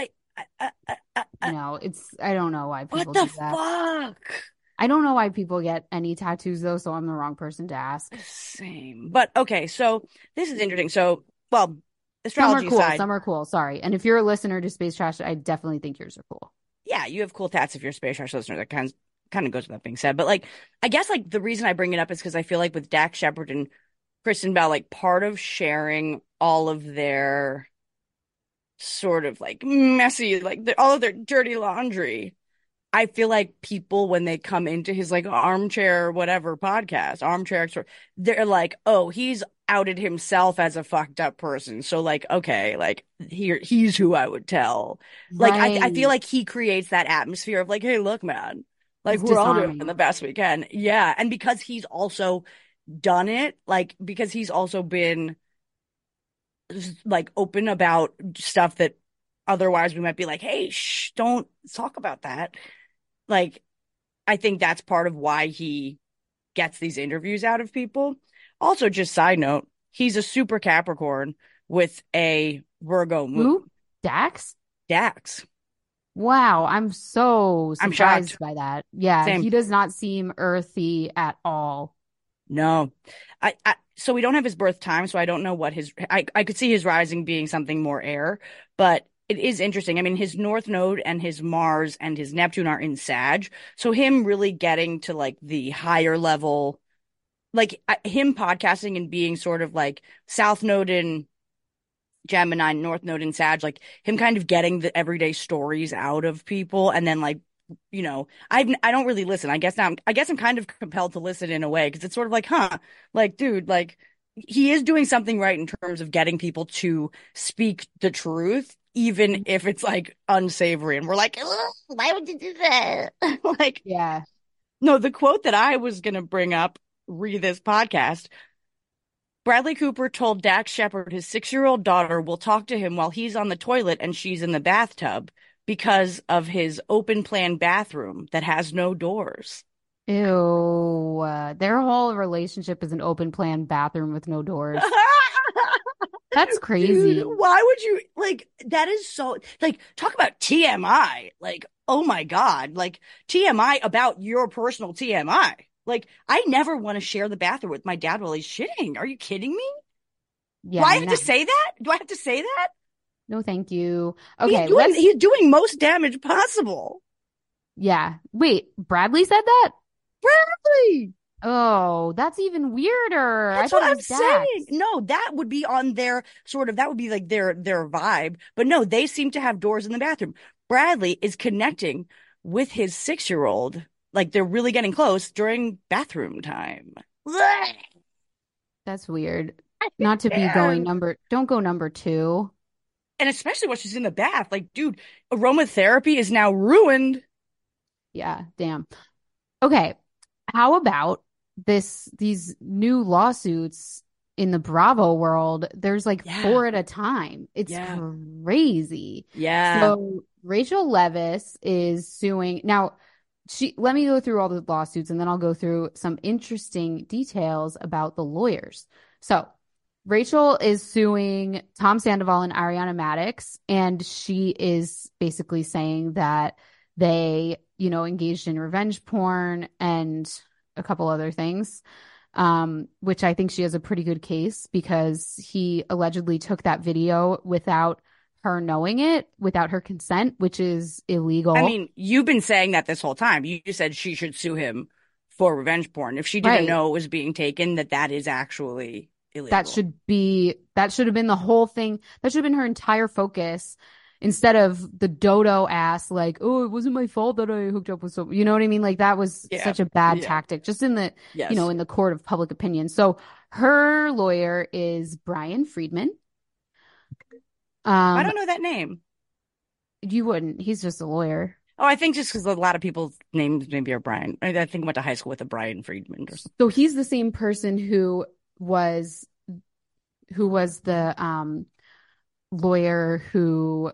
No, I don't know why what people the do that. fuck? I don't know why people get any tattoos though, so I'm the wrong person to ask. Same. But okay, so this is interesting. So, well, Some are astrology cool, aside, some are cool. Sorry. And if you're a listener to Space Trash, I definitely think yours are cool. yeah, you have cool tats if you're a Space Trash listener. That kind of goes without being said. But like, I guess like the reason I bring it up is because I feel like with Dax Shepard and Kristen Bell, like part of sharing all of their sort of like messy, like all of their dirty laundry. I feel like people, when they come into his like armchair, whatever podcast, armchair expert, they're like, oh, he's outed himself as a fucked up person. So like, okay, like he's who I would tell. Like, I feel Right. like he creates that atmosphere of like, hey, look, man, like It's we're all doing disarming. the best we can. Yeah. And because he's also done it, like, because he's also been like open about stuff that otherwise we might be like, hey, shh, don't talk about that. Like, I think that's part of why he gets these interviews out of people. Also, just side note, he's a super Capricorn with a Virgo moon. Who? Dax? Dax. Wow, I'm so I'm surprised shocked. by that. Yeah, Same. he does not seem earthy at all. No. So we don't have his birth time, so I don't know what I could see his rising being something more air, but it is interesting. I mean, his North Node and his Mars and his Neptune are in Sag. So him really getting to like the higher level, like him podcasting and being sort of like South Node in Gemini, North Node in Sag, like him kind of getting the everyday stories out of people and then like, I don't really listen. I guess I'm kind of compelled to listen in a way because it's sort of like, huh, like, dude, like he is doing something right in terms of getting people to speak the truth, even if it's like unsavory. And we're like, "Ugh, why would you do that? Like, Yeah. no, the quote that I was going to bring up, re this podcast, Bradley Cooper told Dax Shepard his 6-year-old daughter will talk to him while he's on the toilet and she's in the bathtub because of his open plan bathroom that has no doors. Ew. Their whole relationship is an open plan bathroom with no doors. That's crazy. Dude, why would you like that is so like talk about TMI. Like, oh my God. Like TMI about your personal TMI. Like, I never want to share the bathroom with my dad while he's shitting. Are you kidding me? Do I Yeah, have no, to say that? Do I have to say that? no, thank you. He's Okay, doing he's doing most damage possible. yeah. Wait, Bradley said that? Bradley. Oh, that's even weirder. I That's thought what it I'm was Dax. saying. No, that would be on their sort of that would be like their vibe. But no, they seem to have doors in the bathroom. Bradley is connecting with his 6-year-old. Like they're really getting close during bathroom time. Blech. That's weird. Not to be Man. don't go number two. And especially when she's in the bath. Like, dude, aromatherapy is now ruined. Yeah, damn. Okay, how about these new lawsuits in the Bravo world? There's like Yeah. 4 at a time. It's Yeah. crazy. Yeah. So Rachel Leviss is suing. Now, let me go through all the lawsuits and then I'll go through some interesting details about the lawyers. So Rachel is suing Tom Sandoval and Ariana Madix, and she is basically saying that they, engaged in revenge porn and a couple other things, which I think she has a pretty good case because he allegedly took that video without her knowing it, without her consent, which is illegal. I mean, you've been saying that this whole time. You said she should sue him for revenge porn. If she didn't Right. know it was being taken, that is actually illegal. That should have been the whole thing. That should have been her entire focus instead of the dodo ass, like, oh, it wasn't my fault that I hooked up with someone. You know what I mean? Like that was Yeah. such a bad Yeah. tactic, just in the, Yes. in the court of public opinion. So her lawyer is Brian Friedman. I don't know that name. You wouldn't. He's just a lawyer. Oh, I think just because a lot of people's names maybe are Brian. I think I went to high school with a Brian Friedman or something. So he's the same person who was the lawyer who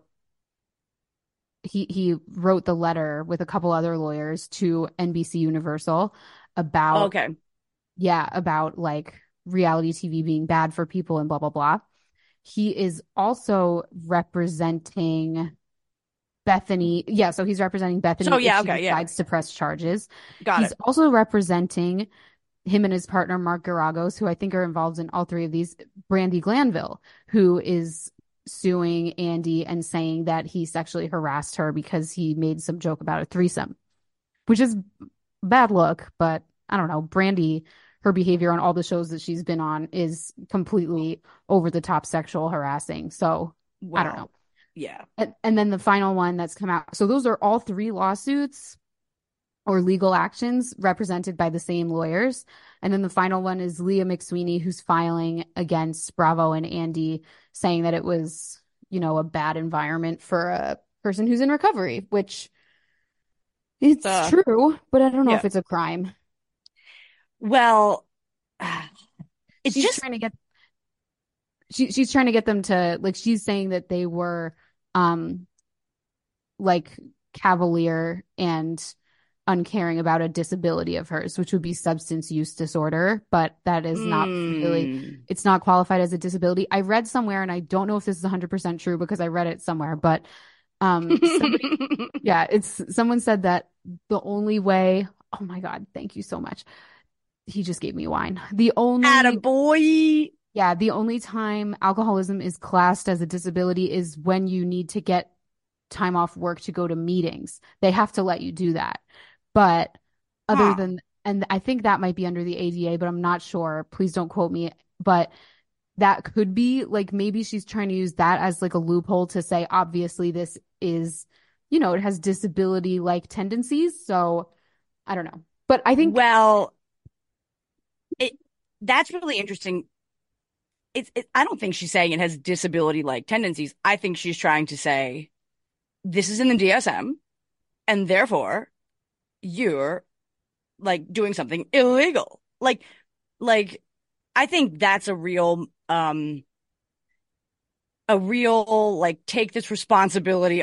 he wrote the letter with a couple other lawyers to NBC Universal about Okay. about like reality TV being bad for people and blah blah blah. he is also representing Bethany. Yeah, so he's representing Bethany So yeah, if she okay, yeah. decides to press charges. Got He's it. also representing him and his partner, Mark Garagos, who I think are involved in all three of these, Brandy Glanville, who is suing Andy and saying that he sexually harassed her because he made some joke about a threesome, which is bad look, but I don't know. Brandy, her behavior on all the shows that she's been on is completely over the top sexual harassing. So I don't know. Well, yeah. And then the final one that's come out. So those are all three lawsuits or legal actions represented by the same lawyers. And then the final one is Leah McSweeney, who's filing against Bravo and Andy, saying that it was, a bad environment for a person who's in recovery, which it's true, but I don't know if it's a crime. Well, it's she's just trying to get she's trying to get them to, like, she's saying that they were like cavalier and uncaring about a disability of hers, which would be substance use disorder, but that is not really, it's not qualified as a disability. I read somewhere, and I don't know if this is 100% true because I read it somewhere, but someone said that the only way, oh my God, thank you so much. He just gave me wine. The only time alcoholism is classed as a disability is when you need to get time off work to go to meetings. They have to let you do that. But other than, and I think that might be under the ADA, but I'm not sure. Please don't quote me. But that could be, like, maybe she's trying to use that as like a loophole to say, obviously this is, it has disability-like tendencies. So I don't know. But I think, that's really interesting. I don't think she's saying it has disability-like tendencies. I think she's trying to say this is in the DSM, and therefore you're like doing something illegal. Like I think that's a real like, take this responsibility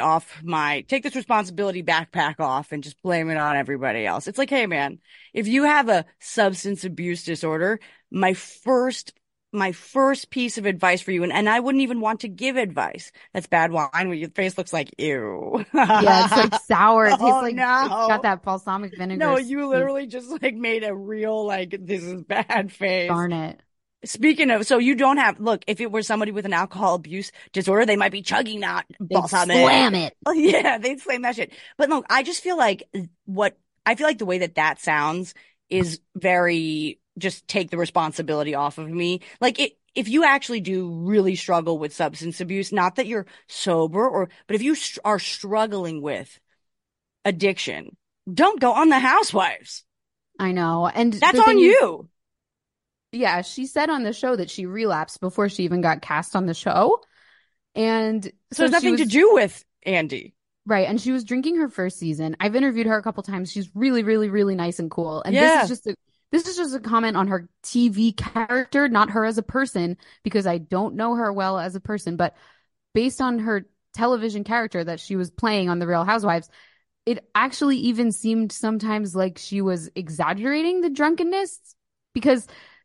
backpack off and just blame it on everybody else. It's like, hey man, if you have a substance abuse disorder, my first piece of advice for you, and I wouldn't even want to give advice. That's bad wine when your face looks like ew. Yeah, it's like sour. It tastes like no. It's got that balsamic vinegar. No, you literally just like made a real, like, this is bad face. Darn it. Speaking of, so you don't have, look, if it were somebody with an alcohol abuse disorder, they might be chugging that balsamic. Slam it. Oh, yeah, they'd slam that shit. But look, I just feel like the way that sounds is very, just take the responsibility off of me. Like, if you actually do really struggle with substance abuse, not that you're sober, but if you are struggling with addiction, don't go on The Housewives. I know. And that's on you. Yeah, she said on the show that she relapsed before she even got cast on the show. And so it's nothing to do with Andy. Right. And she was drinking her first season. I've interviewed her a couple times. She's really, really, really nice and cool. And this is just a comment on her TV character, not her as a person, because I don't know her well as a person. But based on her television character that she was playing on The Real Housewives, it actually even seemed sometimes like she was exaggerating the drunkenness, because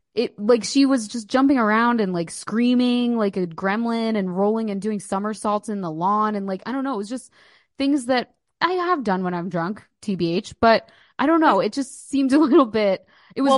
she was just jumping around and like screaming like a gremlin and rolling and doing somersaults in the lawn. And like, I don't know, it was just things that I have done when I'm drunk, TBH, but I don't know. It just seemed a little bit, it was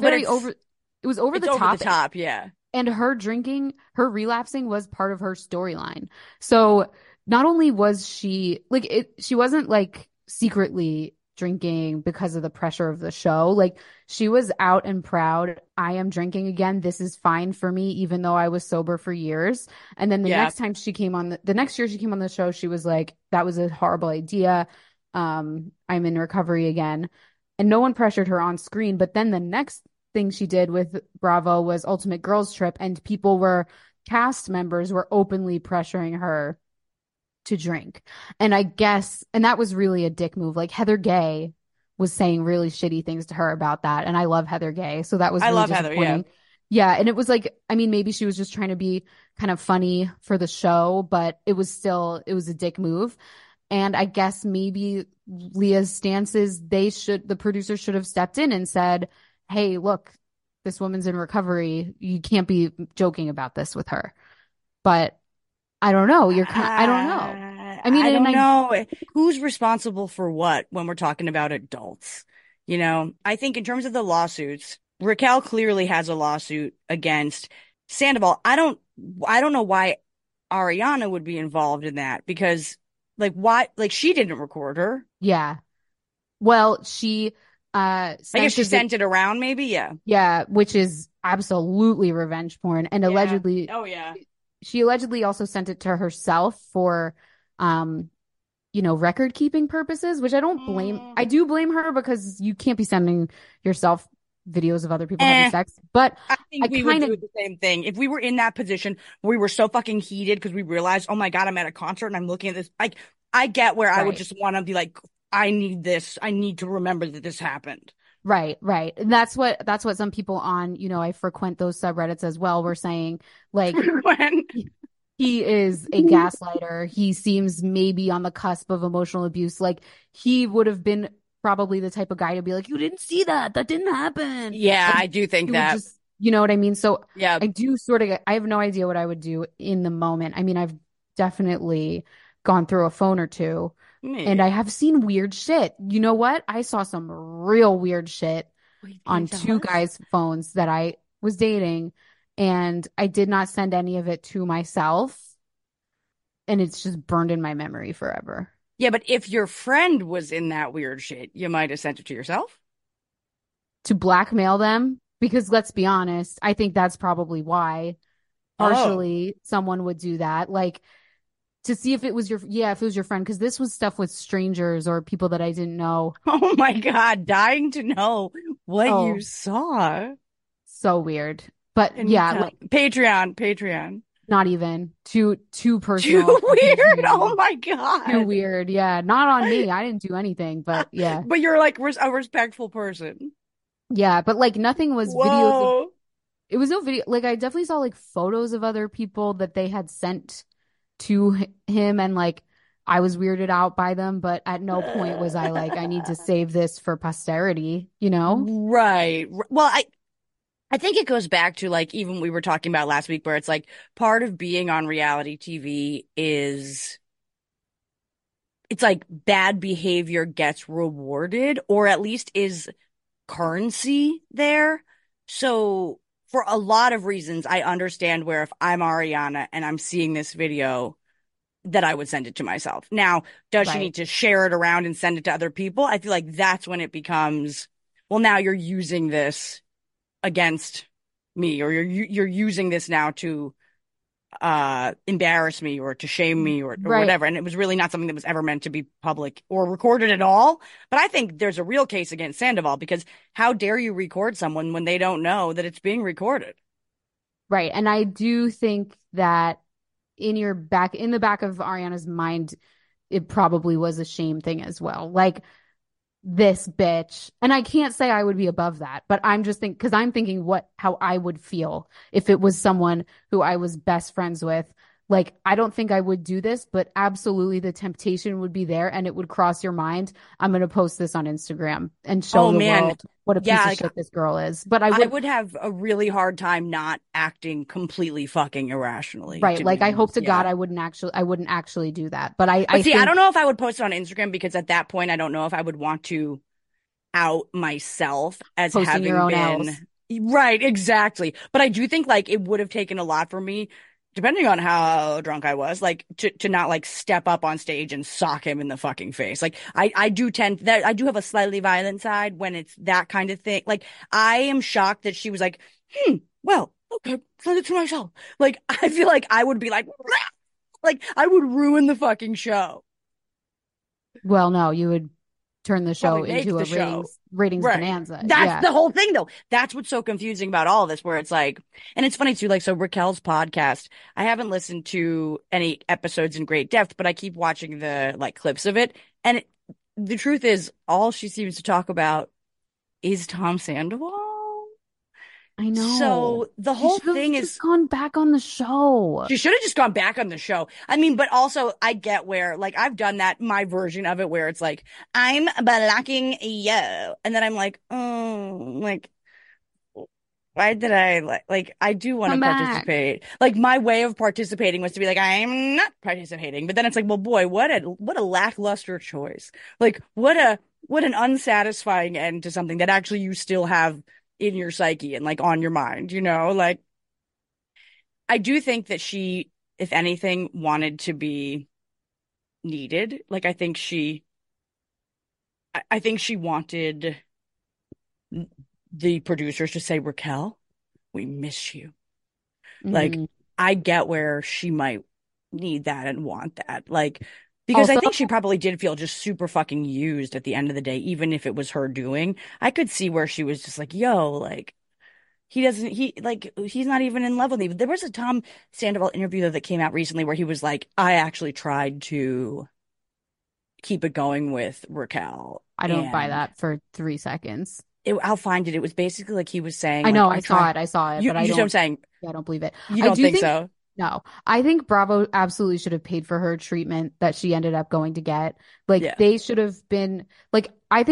over the top. Yeah. And her relapsing was part of her storyline. So not only was she she wasn't like secretly drinking because of the pressure of the show. Like, she was out and proud. I am drinking again. This is fine for me, even though I was sober for years. And then the next year she came on the show, she was like, that was a horrible idea. I'm in recovery again. And no one pressured her on screen. But then the next thing she did with Bravo was Ultimate Girls Trip, and cast members were openly pressuring her to drink. And I guess, and that was really a dick move. Like, Heather Gay was saying really shitty things to her about that. And I love Heather Gay. So that was really disappointing. Heather, yeah. And it was like, I mean, maybe she was just trying to be kind of funny for the show, but it was a dick move. And I guess maybe Leah's stance is the producers should have stepped in and said, hey, look, this woman's in recovery. You can't be joking about this with her. But I don't know. I don't know. I mean, I and don't know who's responsible for what when we're talking about adults. I think in terms of the lawsuits, Raquel clearly has a lawsuit against Sandoval. I don't know why Ariana would be involved in that because like why like she didn't record her. yeah. Well, she I guess sent she sent it around maybe, yeah. yeah, which is absolutely revenge porn. And Yeah. allegedly Oh yeah. she allegedly also sent it to herself for um record keeping purposes, which I don't blame. I do blame her because you can't be sending yourself videos of other people having sex. But I I think we would do the same thing. If we were in that position where we were so fucking heated because we realized, oh my God, I'm at a concert and I'm looking at this. Like, I get where I would just want to be like, I need this. I need to remember that this happened. Right. And that's what some people on, I frequent those subreddits as well, were saying, like, he is a gaslighter. He seems maybe on the cusp of emotional abuse. Like, he would have been probably the type of guy to be like, you didn't see that. That didn't happen. Yeah, And I do think he would that. just, you know what I mean? So yeah, I do I have no idea what I would do in the moment. I mean, I've definitely gone through a phone or two. And I have seen weird shit. You know what? I saw some real weird shit on two guys' phones that I was dating, and I did not send any of it to myself. And it's just burned in my memory forever. Yeah, but if your friend was in that weird shit, you might have sent it to yourself. To blackmail them? Because let's be honest, I think that's probably why partially someone would do that. Like, to see if it was your friend, because this was stuff with strangers or people that I didn't know. Oh my God, dying to know what you saw. So weird. But yeah, like Patreon. Not even too personal. Too weird. Oh my God. Too weird. Yeah. Not on me. I didn't do anything, but yeah. But you're like a respectful person. Yeah, but like nothing was videos. It was no video. Like, I definitely saw like photos of other people that they had sent to him, and like I was weirded out by them, but at no point was I like, I need to save this for posterity, Right. Well, I think it goes back to like even we were talking about last week where it's like part of being on reality TV is it's like bad behavior gets rewarded, or at least is currency there. So for a lot of reasons, I understand where if I'm Ariana and I'm seeing this video, that I would send it to myself. Now, does she need to share it around and send it to other people? I feel like that's when it becomes, well, now you're using this against me, or you're using this now to embarrass me or to shame me or whatever. And it was really not something that was ever meant to be public or recorded at all. But I think there's a real case against Sandoval, because how dare you record someone when they don't know that it's being recorded? Right. And I do think that in the back of Ariana's mind, it probably was a shame thing as well. Like, this bitch. And I can't say I would be above that, but I'm just because I'm thinking how I would feel if it was someone who I was best friends with. Like, I don't think I would do this, but absolutely the temptation would be there, and it would cross your mind. I'm going to post this on Instagram and show the world what a piece of shit this girl is. But I would have a really hard time not acting completely fucking irrationally. Right. Like, I hope to God I wouldn't actually do that. But I don't know if I would post it on Instagram, because at that point, I don't know if I would want to out myself as having your own been. Right. Exactly. But I do think like it would have taken a lot for me, depending on how drunk I was, like to not like step up on stage and sock him in the fucking face. Like I do have a slightly violent side when it's that kind of thing. Like, I am shocked that she was like, well, okay, send it to myself. Like, I feel like I would be like I would ruin the fucking show. Well, no, you would turn the show into a ratings bonanza. That's the whole thing, though. That's what's so confusing about all of this, where it's like, and it's funny too, like, so Raquel's podcast, I haven't listened to any episodes in great depth, but I keep watching the like clips of it. And the truth is, all she seems to talk about is Tom Sandoval. I know. So the whole thing is just gone back on the show. She should have just gone back on the show. I mean, but also I get where, like, I've done that, my version of it, where it's like, I'm blocking you. And then I'm like, oh, like, Why did I I do want to Come back. participate. Like my way of participating was to be like, I am not participating. But then it's like, well, boy, what a lackluster choice. Like what an unsatisfying end to something that actually you still have in your psyche and like on your mind, you know? Like I do think that she, if anything, wanted to be needed. Like I think she wanted the producers to say, Raquel, we miss you. Like, Mhm. I get where she might need that and want that. Like, because I Also, think she probably did feel just super fucking used at the end of the day, even if it was her doing. I could see where she was just like, yo, like, he's not even in love with me. But there was a Tom Sandoval interview though that came out recently where he was like, I actually tried to keep it going with Raquel. I don't buy And that for 3 seconds. I'll find it. It was basically like he was saying, I like, know, I saw it, but you know what I'm saying? I don't believe it. You I don't do think think, so? no, I think Bravo absolutely should have paid for her treatment that she ended up going to get. Like, Yeah. they should have been, like,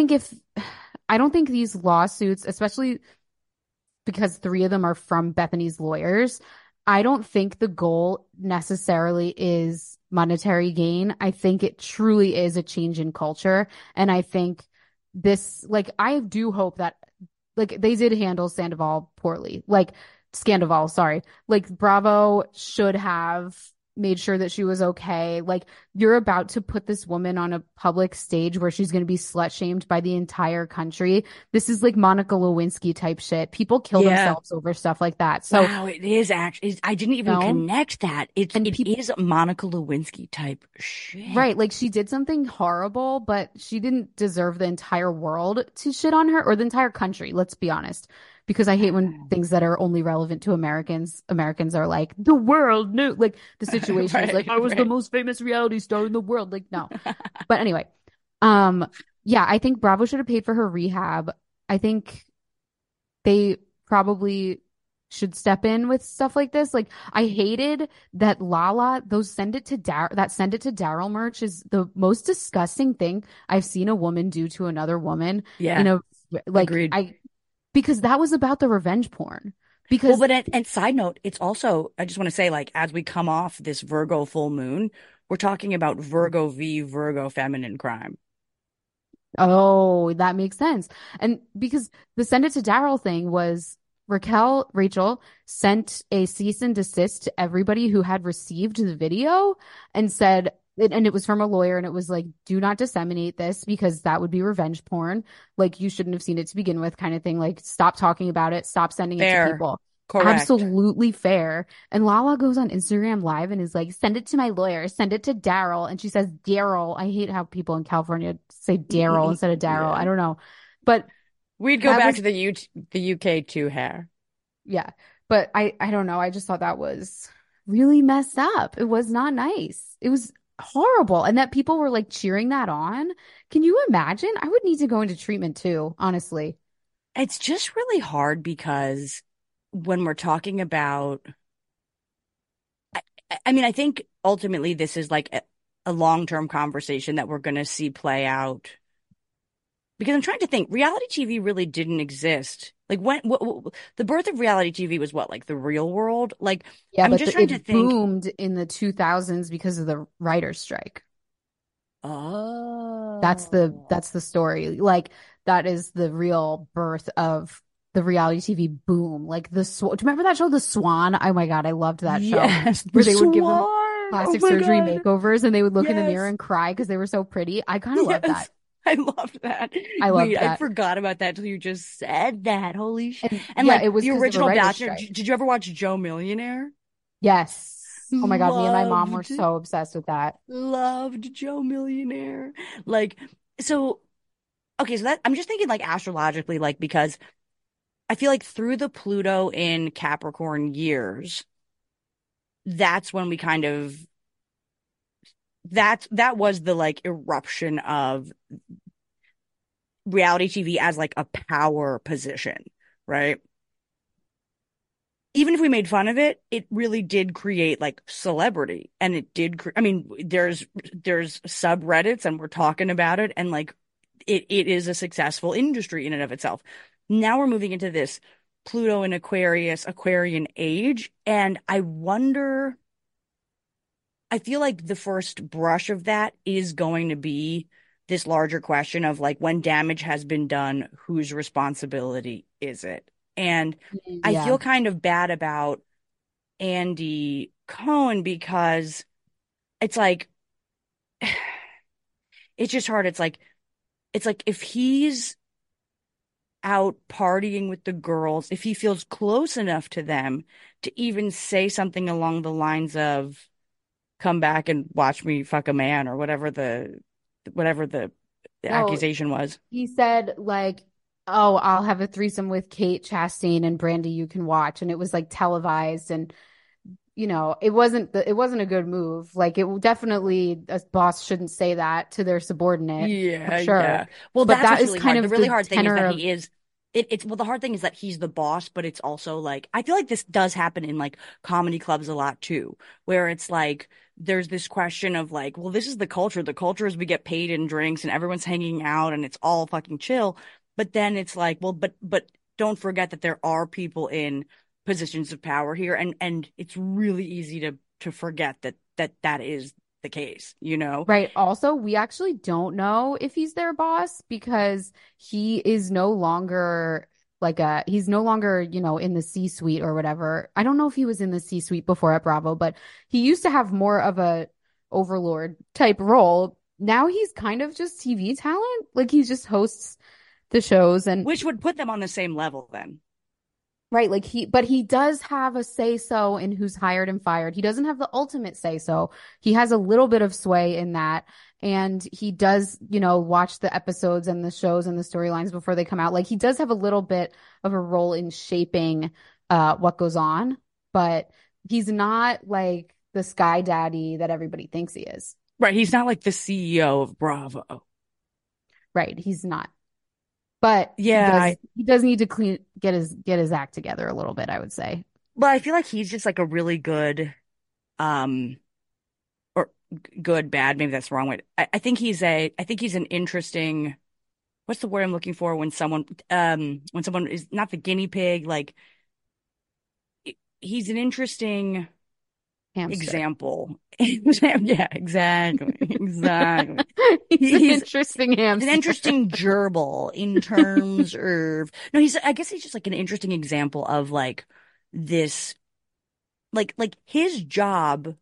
I don't think these lawsuits, especially because three of them are from Bethany's lawyers, I don't think the goal necessarily is monetary gain. I think it truly is a change in culture. And I think I do hope that, like, they did handle Sandoval poorly. Like, Scandoval, sorry. Like, Bravo should have made sure that she was okay. Like, you're about to put this woman on a public stage where she's going to be slut shamed by the entire country. This is like Monica Lewinsky type shit. People kill Yeah. themselves over stuff like that. So, Wow, it is actually. I didn't even no. connect that. And It people, is Monica Lewinsky type shit. right, like she did something horrible, but she didn't deserve the entire world to shit on her or the entire country, let's be honest. Because I hate when things that are only relevant to Americans are like, the world knew, like the situation is like, Right, I was the right. most famous reality star in the world. Like, no. But anyway, um, yeah, I think Bravo should have paid for her rehab. I think they probably should step in with stuff like this. Like, I hated that Lala, those send it to Daryl merch is the most disgusting thing I've seen a woman do to another woman in Yeah, a, like, agreed. because that was about the revenge porn. Well, Because, but and side note, it's also, I just want to say, like, as we come off this Virgo full moon, we're talking about Virgo v Virgo feminine crime. oh, that makes sense. And because the send it to Daryl thing was Rachel sent a cease and desist to everybody who had received the video and said, and it was from a lawyer, and it was like, do not disseminate this because that would be revenge porn. Like, you shouldn't have seen it to begin with, kind of thing. Like, stop talking about it, stop sending it to Fair, people. correct. Absolutely fair. And Lala goes on Instagram Live and is like, send it to my lawyer, send it to Daryl. And she says, Daryl. I hate how people in California say Daryl instead of Daryl. Yeah, I don't know. But we'd go that back was, to the UK too, hair. yeah. But I don't know. I just thought that was really messed up. It was not nice. It was horrible. And that people were like cheering that on. Can you imagine? I would need to go into treatment too, honestly. It's just really hard because when we're talking about, I mean, I think ultimately this is like a long-term conversation that we're going to see play out because I'm trying to think, reality TV really didn't exist. Like the birth of reality TV was what, like the real world? Like Yeah, I'm but just trying to it think. boomed in the 2000s because of the writer's strike. Oh, That's the story. Like, that is the real birth of the reality TV boom. Like, do you remember that show, The Swan? Oh my God, I loved that show yes, the where they would give them swan. Oh plastic my surgery God. makeovers and they would look in the mirror Yes. and cry because they were so pretty. I kind of loved that. Yes. I loved that. I loved Wait, I that. forgot about that till you just said that. Holy shit. And And yeah, like it was the because of a original writer's Bachelor, strike. did you ever watch Joe Millionaire? Yes. Oh my God, me and my mom were Loved, so obsessed with that. loved Joe Millionaire. Like, so, okay, so that I'm just thinking like astrologically, like, because I feel like through the Pluto in Capricorn years, that's when we kind of that was the like eruption of reality TV as like a power position, right? Even if we made fun of it, it really did create like celebrity, and it did. I mean, there's subreddits, and we're talking about it, and like it is a successful industry in and of itself. Now we're moving into this Pluto in Aquarius, Aquarian age. And I wonder, I feel like the first brush of that is going to be this larger question of like when damage has been done, whose responsibility is it? And I Yeah. feel kind of bad about Andy Cohen because it's like it's just hard. It's like if he's out partying with the girls, if he feels close enough to them to even say something along the lines of come back and watch me fuck a man or whatever the No, accusation was. he said like, "Oh, I'll have a threesome with Kate Chastain and Brandy. You can watch," and it was like televised, and it wasn't a good move. Like it definitely a boss shouldn't say that to their subordinate for Yeah, yeah. sure. Well, But that's that what's is really kind hard. The of really the hard thing is tenor that of he is it's well, the hard thing is that he's the boss, but it's also like I feel like this does happen in like comedy clubs a lot too, where it's like there's this question of like, well, this is the culture. The culture is we get paid in drinks and everyone's hanging out and it's all fucking chill. But then it's like, well, but don't forget that there are people in positions of power here, and it's really easy to forget that is the case, you know? right. Also, we actually don't know if he's their boss because he is no longer he's no longer, in the C-suite or whatever. I don't know if he was in the C-suite before at Bravo, but he used to have more of a overlord type role. Now he's kind of just TV talent. Like he just hosts the shows and Which would put them on the same level then. right, like but he does have a say so in who's hired and fired. He doesn't have the ultimate say so. He has a little bit of sway in that. And he does, watch the episodes and the shows and the storylines before they come out. Like he does have a little bit of a role in shaping what goes on, but he's not like the Sky Daddy that everybody thinks he is. Right. He's not like the CEO of Bravo. Right. He's not. But Yeah. he does need to get his act together a little bit, I would say. But I feel like he's just like a really good, um, or good, bad, maybe that's the wrong way. I think I think he's an interesting, what's the word I'm looking for when someone is not the guinea pig, like he's an interesting Hamster. example. Yeah, exactly. Exactly. He's an He's interesting He's hamster. an interesting gerbil in terms of no, I guess he's just like an interesting example of like this like his job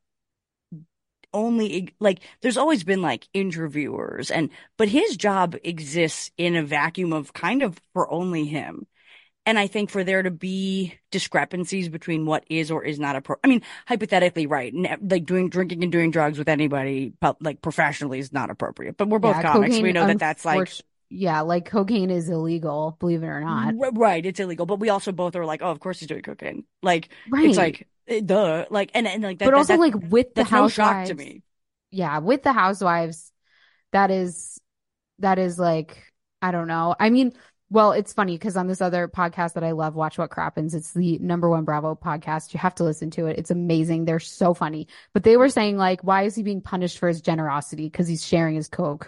only like there's always been like interviewers but his job exists in a vacuum of kind of for only him. And I think for there to be discrepancies between what is or is not I mean, hypothetically, right? Like drinking and doing drugs with anybody, like professionally, is not appropriate. But we're both comics. Cocaine, We know that that's like, like cocaine is illegal, believe it or not. right? It's illegal. But we also both are like, oh, of course he's doing cocaine. Like, Right. it's like, duh. Like, and like that. But also, like with the that's no shock housewives, to me. yeah, with the housewives, that is like, I don't know. I mean, well, it's funny because on this other podcast that I love, Watch What Crappens, it's the #1 Bravo podcast. You have to listen to it. It's amazing. They're so funny. But they were saying like, why is he being punished for his generosity? Because he's sharing his coke.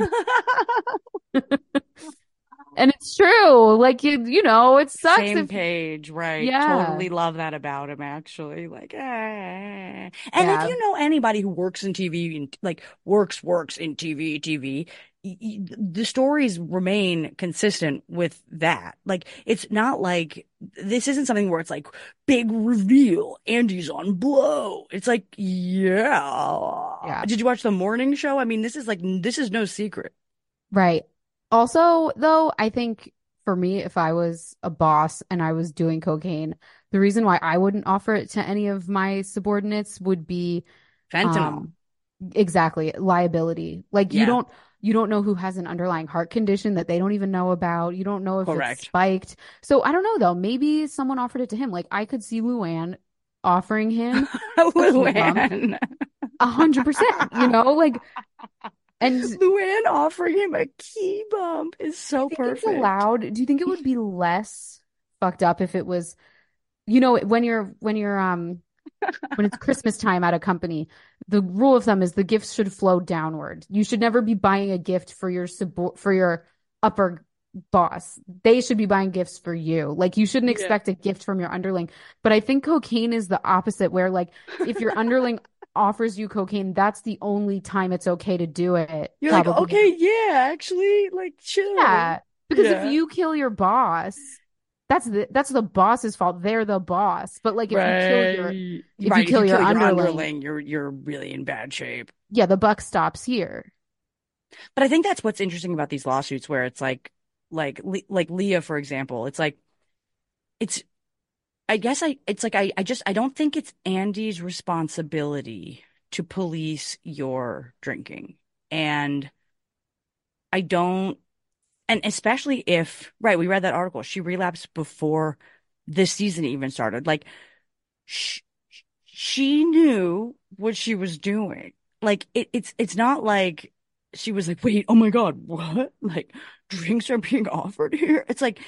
And it's true. Like it sucks. Same page, right? Yeah. Totally love that about him, actually. Like, And Yeah. if you know anybody who works in TV and like works in TV, the stories remain consistent with that. Like, it's not like this isn't something where it's like big reveal, Andy's on blow. It's like, yeah. Did you watch the morning show? I mean, this is no secret. Right. Also, though, I think for me, if I was a boss and I was doing cocaine, the reason why I wouldn't offer it to any of my subordinates would be Fentanyl. Exactly, liability. Like Yeah. you don't know who has an underlying heart condition that they don't even know about. You don't know if Correct. it's spiked. So I don't know though. Maybe someone offered it to him. Like I could see Luann offering him Luann. 100%, like. And Luann offering him a key bump is so perfect. It's allowed. Do you think it would be less fucked up if it was, when it's Christmas time at a company, the rule of thumb is the gifts should flow downward. You should never be buying a gift for your upper boss. They should be buying gifts for you. Like, you shouldn't expect a gift from your underling. But I think cocaine is the opposite, where like if your underling offers you cocaine, that's the only time it's okay to do it. You're like, Probably. okay, yeah, actually, like, chill. Yeah. Because if Yeah. you kill your boss, that's the boss's fault. They're the boss. But like if you kill your underling, you're really in bad shape. yeah, the buck stops here. But I think that's what's interesting about these lawsuits, where it's like Leah, for example. It's like it's I guess I don't think it's Andy's responsibility to police your drinking. And I don't, and especially if, right, we read that article, she relapsed before this season even started. Like, she knew what she was doing. Like, it's not like she was like, wait, oh my God, what? Like, drinks are being offered here? It's like,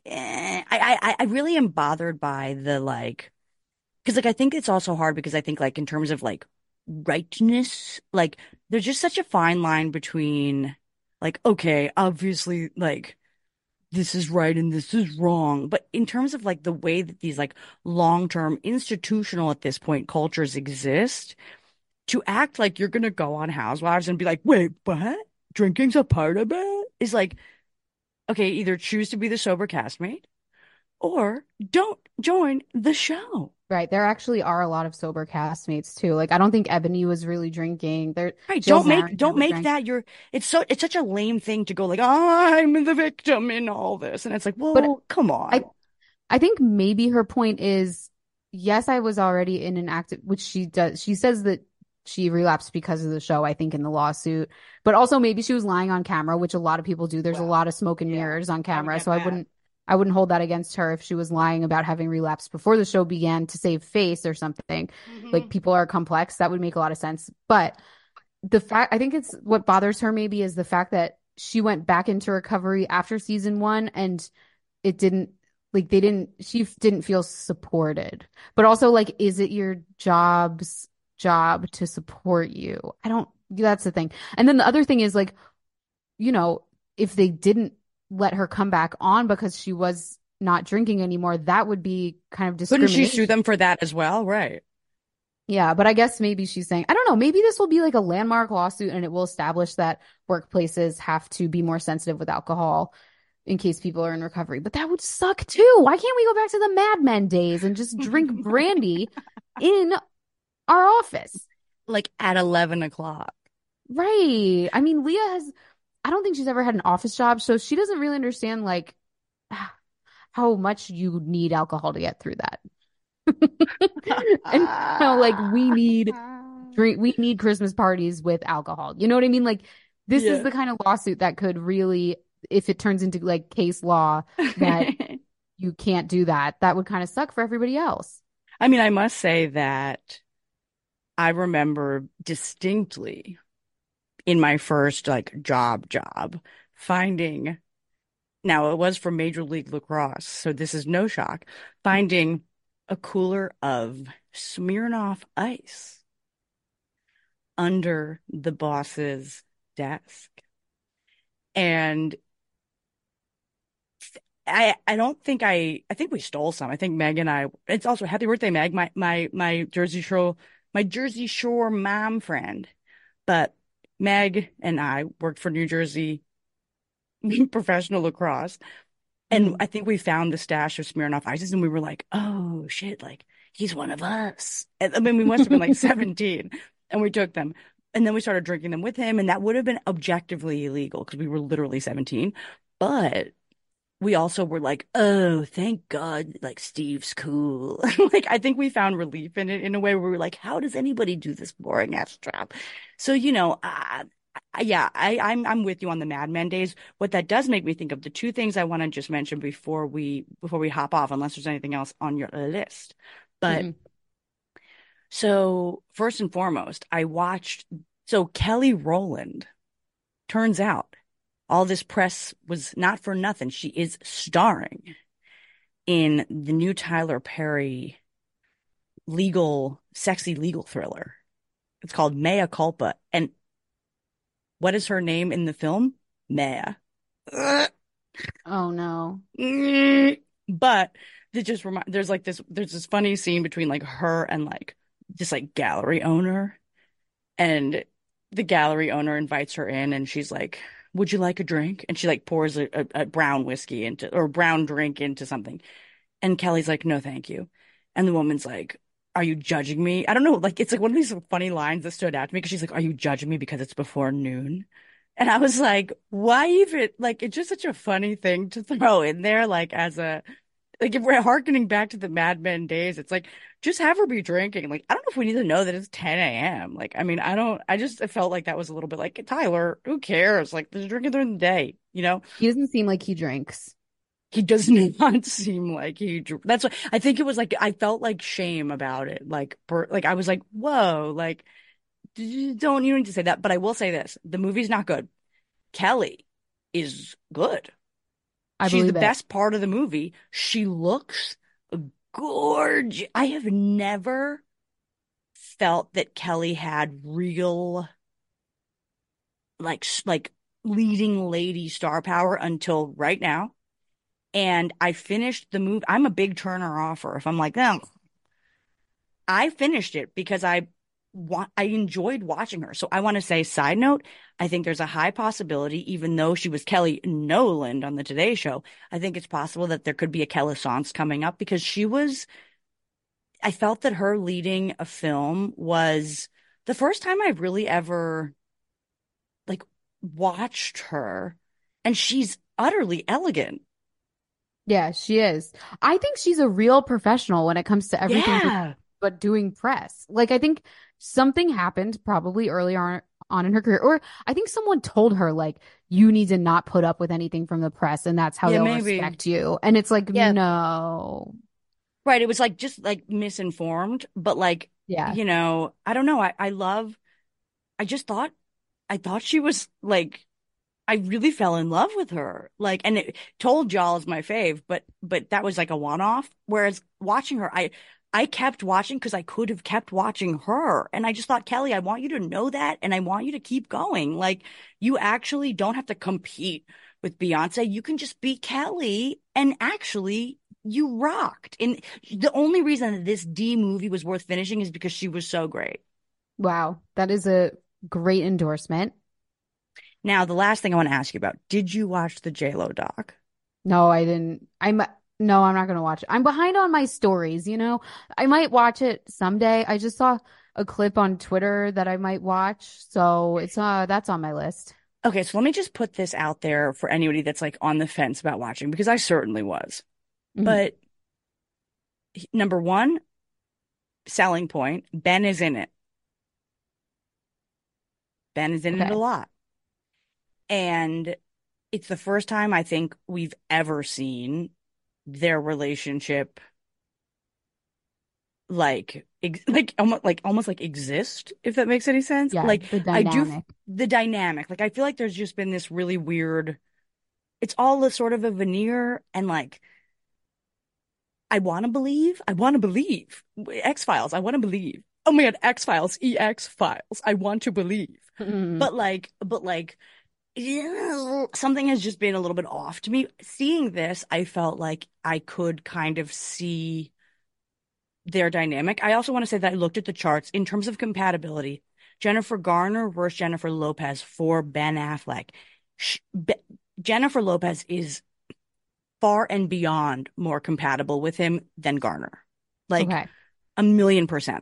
I really am bothered by the like, because like I think it's also hard because I think like in terms of like rightness, like there's just such a fine line between like, okay, obviously like this is right and this is wrong. But in terms of like the way that these like long-term institutional at this point cultures exist, to act like you're gonna go on Housewives and be like, wait, what? Drinking's a part of it? Is like, okay, either choose to be the sober castmate or don't join the show. Right. There actually are a lot of sober castmates too. Like, I don't think Ebony was really drinking. Right. Jill Don't Zarin never make drank. that your, it's such a lame thing to go like, I'm the victim in all this. And it's like, But well, come on. I think maybe her point is, yes, I was already in an active, which she does. She says that she relapsed because of the show, I think, in the lawsuit. But also maybe she was lying on camera, which a lot of people do. There's a lot of smoke and mirrors on camera. So I wouldn't hold that against her if she was lying about having relapsed before the show began to save face or something. Like, people are complex. That would make a lot of sense. But I think it's what bothers her maybe is the fact that she went back into recovery after season 1 and it didn't, like, she didn't feel supported. But also, like, is it your job to support you? That's the thing. And then the other thing is, like, if they didn't let her come back on because she was not drinking anymore, that would be kind of discrimination. Couldn't she sue them for that as well? Right. Yeah, but I guess maybe she's saying, I don't know, maybe this will be like a landmark lawsuit and it will establish that workplaces have to be more sensitive with alcohol in case people are in recovery. But that would suck too. Why can't we go back to the Mad Men days and just drink brandy in our office? Like at 11 o'clock. Right. I mean, I don't think she's ever had an office job, so she doesn't really understand like how much you need alcohol to get through that. And like we need Christmas parties with alcohol. You know what I mean? Like, this is the kind of lawsuit that could really, if it turns into like case law that you can't do that, that would kind of suck for everybody else. I mean, I must say that I remember distinctly in my first like job finding, now it was for Major League Lacrosse, so this is no shock, finding a cooler of Smirnoff Ice under the boss's desk. And I think we stole some. I think Meg and I, it's also happy birthday, Meg, my Jersey Shore mom friend. But Meg and I worked for New Jersey professional lacrosse. And I think we found the stash of Smirnoff Ices and we were like, oh shit, like he's one of us. And, I mean, we must have been like 17 and we took them. And then we started drinking them with him. And that would have been objectively illegal because we were literally 17. But we also were like, oh, thank God, like Steve's cool. Like, I think we found relief in it in a way where we were like, how does anybody do this boring ass job? So, I'm with you on the Mad Men days. What that does make me think of, the two things I want to just mention before we hop off, unless there's anything else on your list. But so first and foremost, Kelly Rowland, turns out all this press was not for nothing. She is starring in the new Tyler Perry sexy legal thriller. It's called Mea Culpa. And what is her name in the film? Mea. Oh no. But there's this funny scene between like her and like this like gallery owner, and the gallery owner invites her in, and she's like, "Would you like a drink?" And she like pours a brown whiskey into or brown drink into something, and Kelly's like, "No, thank you." And the woman's like, "Are you judging me?" I don't know, like it's like one of these funny lines that stood out to me because she's like, "Are you judging me because it's before noon?" And I was like, why even like it's just such a funny thing to throw in there, like as a like if we're harkening back to the Mad Men days, it's like just have her be drinking. Like I don't know if we need to know that it's 10 a.m. Like I mean, I just I felt like that was a little bit like Tyler, who cares? Like there's drinking during the day, you know? He doesn't seem like he drinks. He does not seem like that's what I think it was like I felt like shame about it. Like I was like, whoa, like don't you need to say that. But I will say this, the movie's not good. Kelly is good. I She's the believe it. best part of the movie. She looks gorgeous. I have never felt that Kelly had real like leading lady star power until right now. And I finished the movie. I'm a big Turner offer. If I'm like, no, I finished it because I enjoyed watching her. So I want to say, side note, I think there's a high possibility, even though she was Kelly Noland on the Today Show, I think it's possible that there could be a Kelly Sons coming up because I felt that her leading a film was the first time I really ever like watched her, and she's utterly elegant. Yeah, she is. I think she's a real professional when it comes to everything Yeah. but doing press. Like I think something happened probably early on in her career, or I think someone told her like you need to not put up with anything from the press, and that's how Yeah, they'll maybe. respect you. And it's like Yeah. no, Right. It was like just like misinformed, but like, yeah, you know, I don't know. I just thought, I thought she was like, I really fell in love with her. Like, and told y'all is my fave, but that was like a one-off. Whereas watching her, I kept watching because I could have kept watching her. And I just thought, Kelly, I want you to know that. And I want you to keep going. Like, you actually don't have to compete with Beyonce. You can just be Kelly. And actually, you rocked. And the only reason that this D movie was worth finishing is because she was so great. wow, that is a great endorsement. Now, the last thing I want to ask you about, did you watch the JLo doc? No, I didn't. No, I'm not gonna watch it. I'm behind on my stories, you know. I might watch it someday. I just saw a clip on Twitter that I might watch, so it's that's on my list. Okay, so let me just put this out there for anybody that's like on the fence about watching, because I certainly was. Mhm. But number one, selling point, Ben is in it. Ben is in it a Okay. lot. And it's the first time I think we've ever seen their relationship like almost like exist, if that makes any sense. Yeah, Like the I do dynamic. the dynamic. Like I feel like there's just been this really weird, it's all a sort of a veneer, and like I want to believe. X-Files, I want to believe. Oh my God, X-Files, EX Files. I want to believe. But like, something has just been a little bit off to me. Seeing this, I felt like I could kind of see their dynamic. I also want to say that I looked at the charts in terms of compatibility. Jennifer Garner versus Jennifer Lopez for Ben Affleck. Sh Be Jennifer Lopez is far and beyond more compatible with him than Garner. Like Okay. 1,000,000%.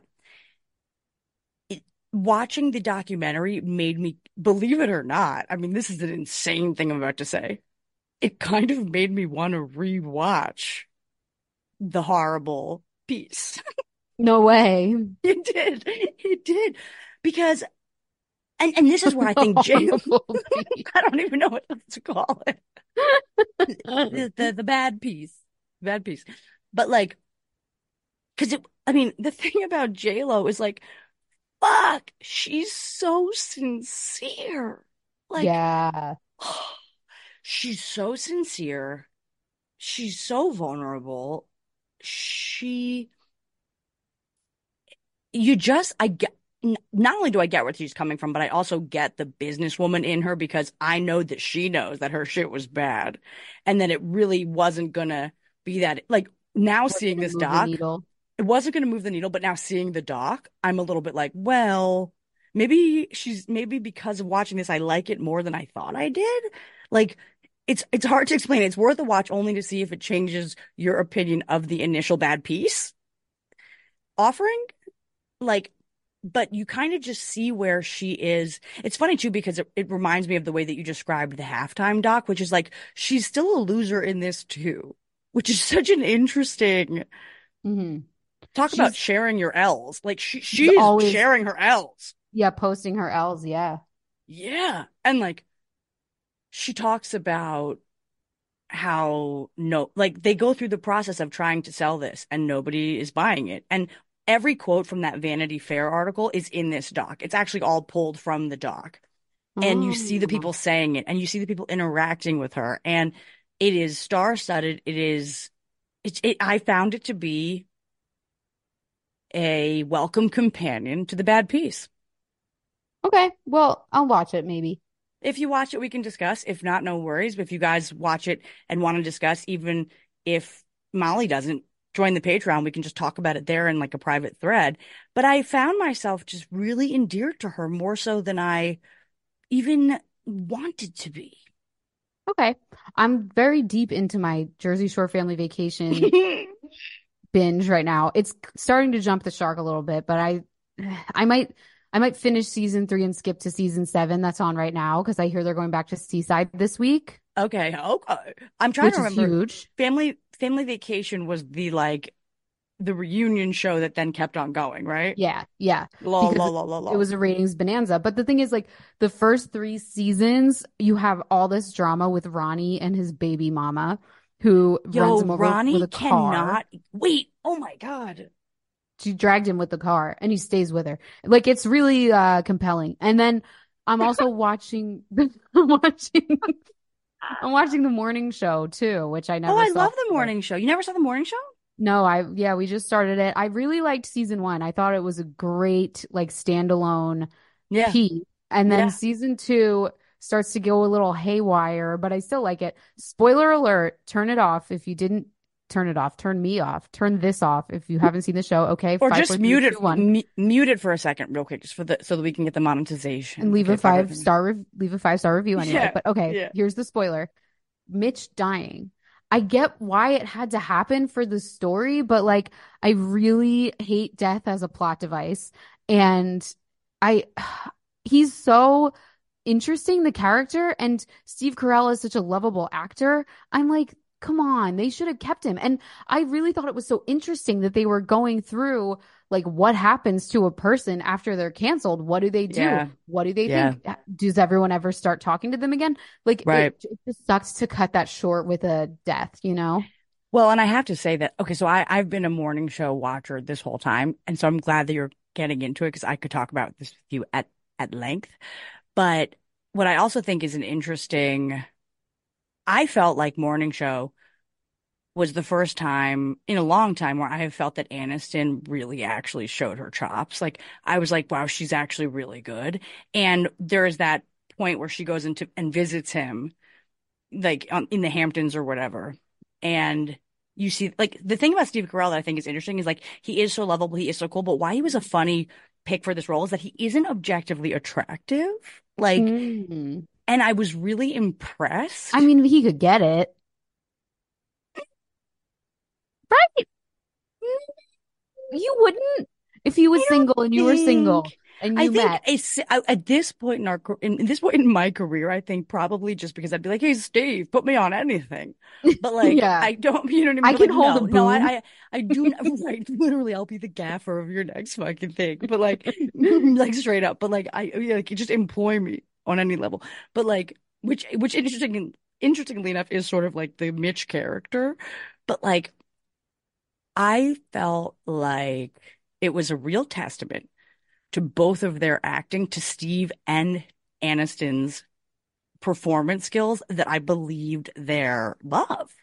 Watching the documentary made me, believe it or not, I mean, this is an insane thing I'm about to say. It kind of made me want to rewatch the horrible piece. No way. It did. It did. Because, and this is where I think Jay, Horrible beat. I don't even know what else to call it. The bad piece. Bad piece. But like, because I mean, the thing about J-Lo is like, fuck, she's so sincere. Like, Yeah. she's so sincere. She's so vulnerable. She, you just, I get, not only do I get where she's coming from, but I also get the businesswoman in her because I know that she knows that her shit was bad and that it really wasn't gonna be that. Like now seeing this doc, it wasn't gonna move the needle, but now seeing the doc, I'm a little bit like, well, maybe because of watching this, I like it more than I thought I did. Like it's hard to explain. It's worth a watch only to see if it changes your opinion of the initial bad piece offering. Like, but you kind of just see where she is. It's funny too, because it reminds me of the way that you described the halftime doc, which is like, she's still a loser in this too, which is such an interesting talk about sharing your L's. Like she's always sharing her L's. Yeah. Posting her L's. Yeah. Yeah. And like, she talks about how they go through the process of trying to sell this and nobody is buying it. And every quote from that Vanity Fair article is in this doc. It's actually all pulled from the doc. And you see the people saying it and you see the people interacting with her. And it is star-studded. I found it to be a welcome companion to the bad piece. Okay. Well, I'll watch it maybe. If you watch it, we can discuss. If not, no worries. But if you guys watch it and want to discuss, even if Molly doesn't, join the Patreon, we can just talk about it there in like a private thread. But I found myself just really endeared to her more so than I even wanted to be. Okay. I'm very deep into my Jersey Shore Family Vacation binge right now. It's starting to jump the shark a little bit, but I might finish season 3 and skip to season 7 that's on right now because I hear they're going back to Seaside this week. Okay. I'm trying to remember. Huge. Family Vacation was the reunion show that then kept on going, right? Yeah. It was a ratings bonanza. But the thing is, like, the first 3 seasons, you have all this drama with Ronnie and his baby mama, who runs him over with a car. Wait. Oh my God. She dragged him with the car, and he stays with her. Like, it's really compelling. And then I'm also watching. I'm watching the morning show too, which I never saw. Oh, I love the morning show. You never saw the morning show? No, we just started it. I really liked season 1. I thought it was a great, like, standalone piece. And then season 2 starts to go a little haywire, but I still like it. Spoiler alert, turn it off if you didn't turn it off. Turn me off. Turn this off if you haven't seen the show. Okay. Or just mute it for a second real quick, just so that we can get the monetization. And leave a 5-star review anyway. But okay, here's the spoiler. Mitch dying. I get why it had to happen for the story, but like, I really hate death as a plot device. And he's so interesting, the character, and Steve Carell is such a lovable actor. I'm like, come on, they should have kept him. And I really thought it was so interesting that they were going through like what happens to a person after they're canceled. What do they do? Yeah. What do they think? Does everyone ever start talking to them again? Like, it just sucks to cut that short with a death, you know? Well, and I have to say that, okay, so I've been a morning show watcher this whole time. And so I'm glad that you're getting into it because I could talk about this with you at length. But what I also think is I felt like morning show was the first time in a long time where I have felt that Aniston really actually showed her chops. Like, I was like, wow, she's actually really good. And there is that point where she goes into and visits him, like in the Hamptons or whatever. And you see, like, the thing about Steve Carell that I think is interesting is like, he is so lovable, he is so cool, but why he was a funny pick for this role is that he isn't objectively attractive. Like, and I was really impressed. I mean, he could get it. Right. You wouldn't if he was single and you were single and you met. At this point in my career, I think probably just because I'd be like, hey, Steve, put me on anything. But like, I don't, you know what I mean? I can hold a boom. No, I do, right? Literally, I'll be the gaffer of your next fucking thing. But like, like straight up. But like, you just employ me on any level. But like, which interestingly enough is sort of like the Mitch character. But like, I felt like it was a real testament to both of their acting, to Steve and Aniston's performance skills, that I believed their love.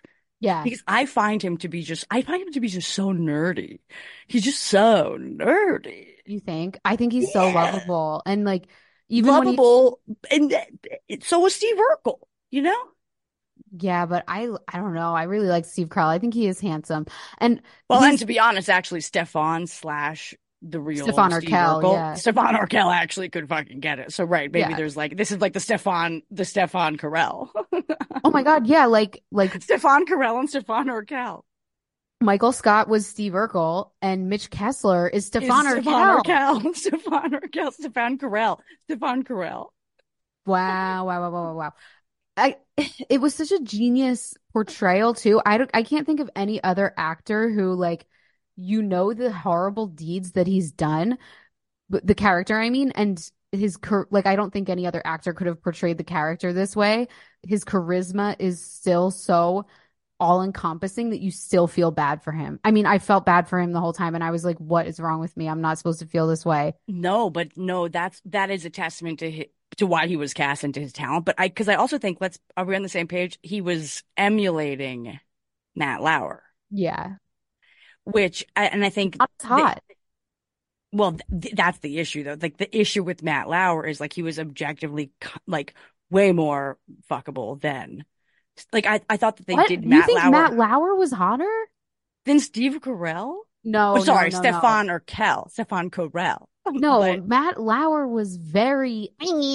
Yeah. Because I find him to be just so nerdy. He's just so nerdy. You think? I think he's so Yeah. lovable. And like, even when he, Lovable. And so was Steve Urkel, you know? yeah, but I don't know. I really like Steve Carell. I think he is handsome. And Well, and he's to be honest, actually, Stefan slash the real Stefan Steve Urkel, Urkel. yeah. Stefan Urkel actually could fucking get it. So, right, maybe Yeah. there's like, this is like the Stefan Carell. Oh my God, yeah, like Stefan Carell and Stefan Urkel. Michael Scott was Steve Urkel and Mitch Kessler is Stefan Is Urkel. Stefan Urkel. Stefan Carell. Stefan Carell. Wow, wow, wow, wow, wow, wow. It was such a genius portrayal too. I can't think of any other actor who like the horrible deeds that he's done, but the character, I mean, and like I don't think any other actor could have portrayed the character this way. His charisma is still so all-encompassing that you still feel bad for him. I mean, I felt bad for him the whole time and I was like, what is wrong with me? I'm not supposed to feel this way. No, that is a testament to why he was cast and to his talent. But because I also think are we on the same page? He was emulating Matt Lauer, Yeah. and I think That's hot. that's the issue though. Like the issue with Matt Lauer is like he was objectively like way more fuckable than like I thought that they What? did You Matt think Lauer Matt Lauer was hotter? than Steve Carell. No, Oh, sorry, no, no, Stefan Urkel, Stefan Carell. no. But Matt Lauer was very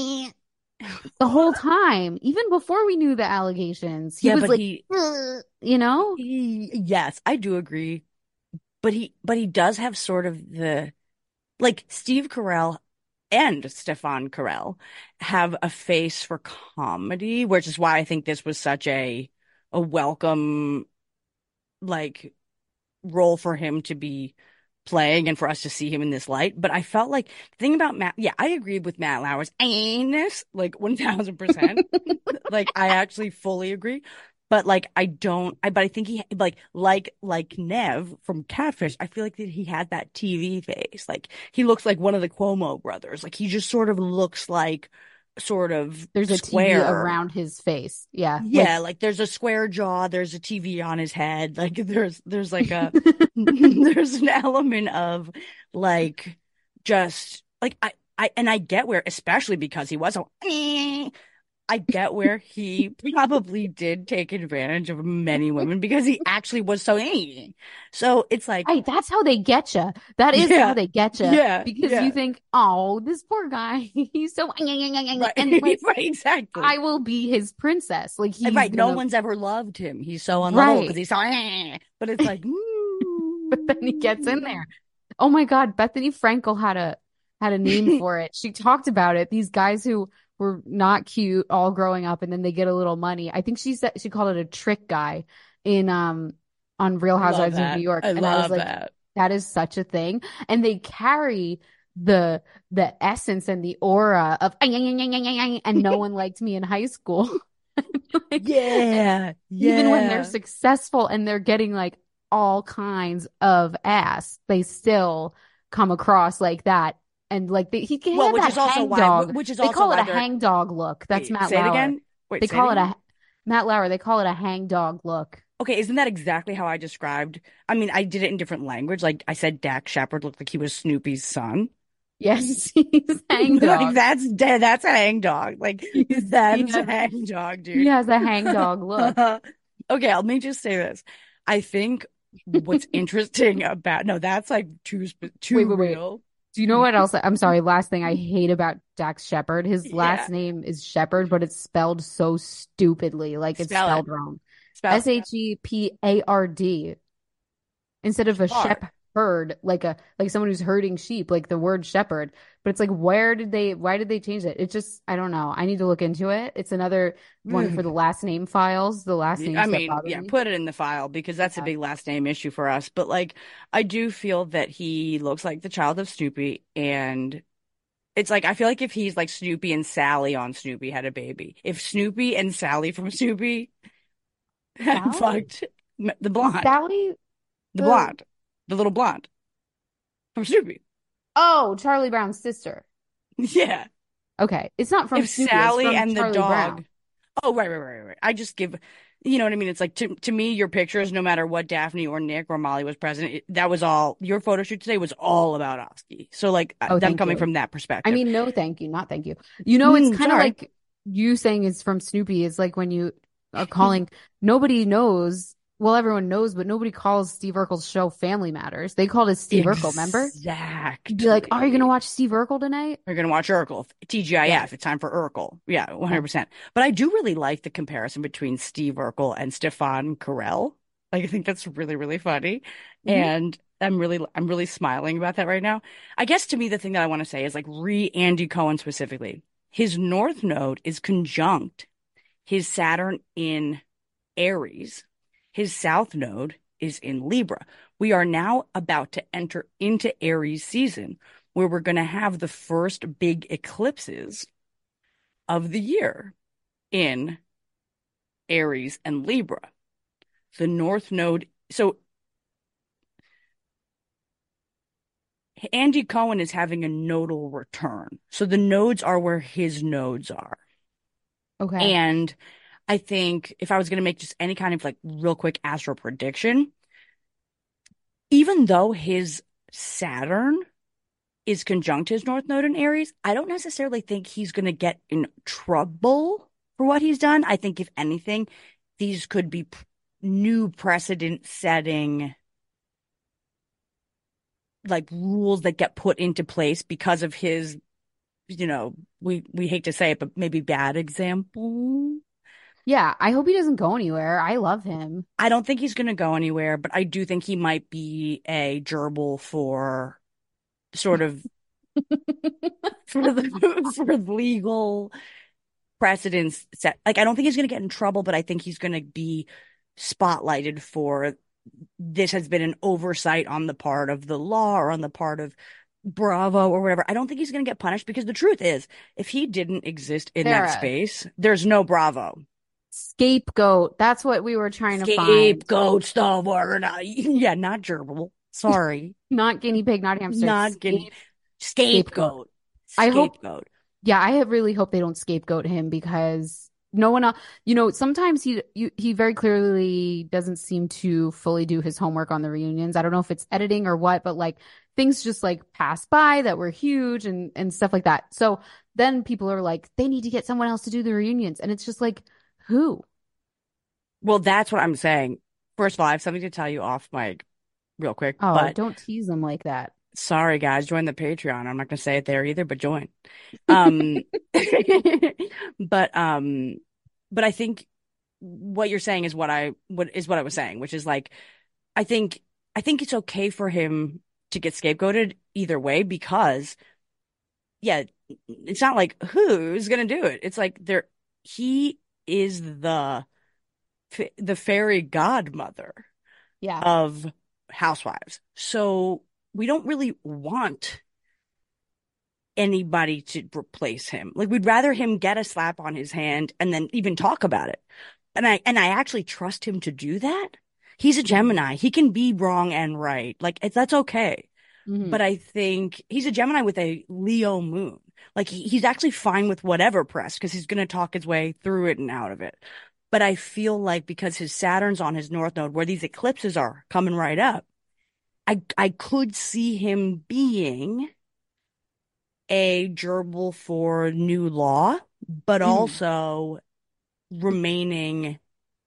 the whole time, even before we knew the allegations. He yeah, was but like, he, you know? yes, I do agree. But he does have sort of the like Steve Carell and Stefan Carell have a face for comedy, which is why I think this was such a welcome like role for him to be playing and for us to see him in this light. But I felt like the thing about I agreed with Matt Lauer's anus like 1000%. Like I actually fully agree. But like but I think he like Nev from Catfish, I feel like that he had that TV face. Like he looks like one of the Cuomo brothers. Like he just sort of looks like sort of There's a square TV around his face. Yeah. Yeah, like there's a square jaw, there's a TV on his head. Like there's like a there's an element of like just like I get where, especially because he was so I get where he probably did take advantage of many women because he actually was so so it's like Right, that's how they get you. That is how they get you. Yeah, because yeah. you think, oh, this poor guy, he's so right, and like, right, exactly. I will be his princess. Like he's right. No gonna... one's ever loved him. He's so unlovable because Right. he's so but it's like But then he gets in there. Oh my God, Bethany Frankel had a name for it. She talked about it. These guys who were not cute all growing up and then they get a little money. I think she called it a trick guy in on Real Housewives of New York. I was love like, that. that is such a thing. And they carry the essence and the aura of and no one liked me in high school. Like, Yeah. even when they're successful and they're getting like all kinds of ass, they still come across like that. And like he had Well, which that is also hang why dog. Which is They also call it why a hang dog look. That's Matt say Lauer. it again. Wait, They say call it it again? Matt Lauer. They call it a hang dog look. Okay, isn't that exactly how I described? I mean, I did it in different language. Like I said, Dax Shepard looked like he was Snoopy's son. Yes, he's a hang dog. Like that's a hang dog. Like that's a hang dog, dude. He has a hang dog look. Okay, let me just say this. I think what's interesting about that's like too Wait. real. Do you know what else? I'm sorry. Last thing I hate about Dax Shepard. His last name is Shepard, but it's spelled so stupidly. Like it's spelled wrong. Shepard instead of a shepherd, like someone who's herding sheep, like the word shepherd. But it's like, why did they change it? It's just, I don't know. I need to look into it. It's another one for the last name files. The last name. I mean, yeah, put it in the file because that's a big last name issue for us. But like, I do feel that he looks like the child of Snoopy, and it's like I feel like if he's like Snoopy and Sally on Snoopy had a baby, if Snoopy and Sally from Snoopy had fucked the blonde, Sally, the blonde, the little blonde from Snoopy. Oh, Charlie Brown's sister. Yeah. Okay, it's not from if Snoopy, Sally it's from and Charlie the dog. Brown. Oh, right. I just give. You know what I mean? It's like to me, your pictures, no matter what Daphne or Nick or Molly was president, that was all your photo shoot today was all about Oski. So like Oh, them thank coming you. from that I perspective. mean, no, thank you, not thank you. It's kind of Sorry. like you saying it's from Snoopy. It's like when you are calling, nobody knows. Well, everyone knows, but nobody calls Steve Urkel's show Family Matters. They called it Steve Urkel, remember? Exactly. You'd be like, "Are you going to watch Steve Urkel tonight?" We're going to watch Urkel. TGIF. Yeah. It's time for Urkel. Yeah, 100%. But I do really like the comparison between Steve Urkel and Stefan Carell. Like, I think that's really, really funny. And I'm really smiling about that right now. I guess to me, the thing that I want to say is like Andy Cohen specifically. His North Node is conjunct his Saturn in Aries. His South Node is in Libra. We are now about to enter into Aries season, where we're going to have the first big eclipses of the year in Aries and Libra. The North Node. So Andy Cohen is having a nodal return. So the nodes are where his nodes are. Okay. And I think if I was going to make just any kind of like real quick astro prediction, even though his Saturn is conjunct his North Node in Aries, I don't necessarily think he's going to get in trouble for what he's done. I think if anything, these could be new precedent setting like rules that get put into place because of his, we hate to say it, but maybe bad example. Yeah, I hope he doesn't go anywhere. I love him. I don't think he's going to go anywhere, but I do think he might be a gerbil for sort of for legal precedents set. Like, I don't think he's going to get in trouble, but I think he's going to be spotlighted for this has been an oversight on the part of the law or on the part of Bravo or whatever. I don't think he's going to get punished because the truth is, if he didn't exist in that space, there's no Bravo. Scapegoat. That's what we were trying to find. Scapegoat's the word. Yeah, not gerbil. Sorry. Not guinea pig, not hamster. Not guinea. Scapegoat. I hope. Yeah, I really hope they don't scapegoat him because no one else. Sometimes he very clearly doesn't seem to fully do his homework on the reunions. I don't know if it's editing or what, but like things just like pass by that were huge and stuff like that. So then people are like, they need to get someone else to do the reunions, and it's just like, who? Well, that's what I'm saying. First of all, I have something to tell you off mic real quick. Oh, but don't tease them like that. Sorry, guys. Join the Patreon. I'm not going to say it there either, but join. But I think what you're saying is what I was saying, which is like, I think it's okay for him to get scapegoated either way because, yeah, it's not like who's going to do it. It's like he is the fairy godmother of housewives. So we don't really want anybody to replace him. Like, we'd rather him get a slap on his hand and then even talk about it. And I actually trust him to do that. He's a Gemini. He can be wrong and right. Like, that's okay. Mm-hmm. But I think he's a Gemini with a Leo moon. Like, he's actually fine with whatever press because he's going to talk his way through it and out of it. But I feel like because his Saturn's on his North Node, where these eclipses are coming right up, I could see him being a gerbil for new law, but also remaining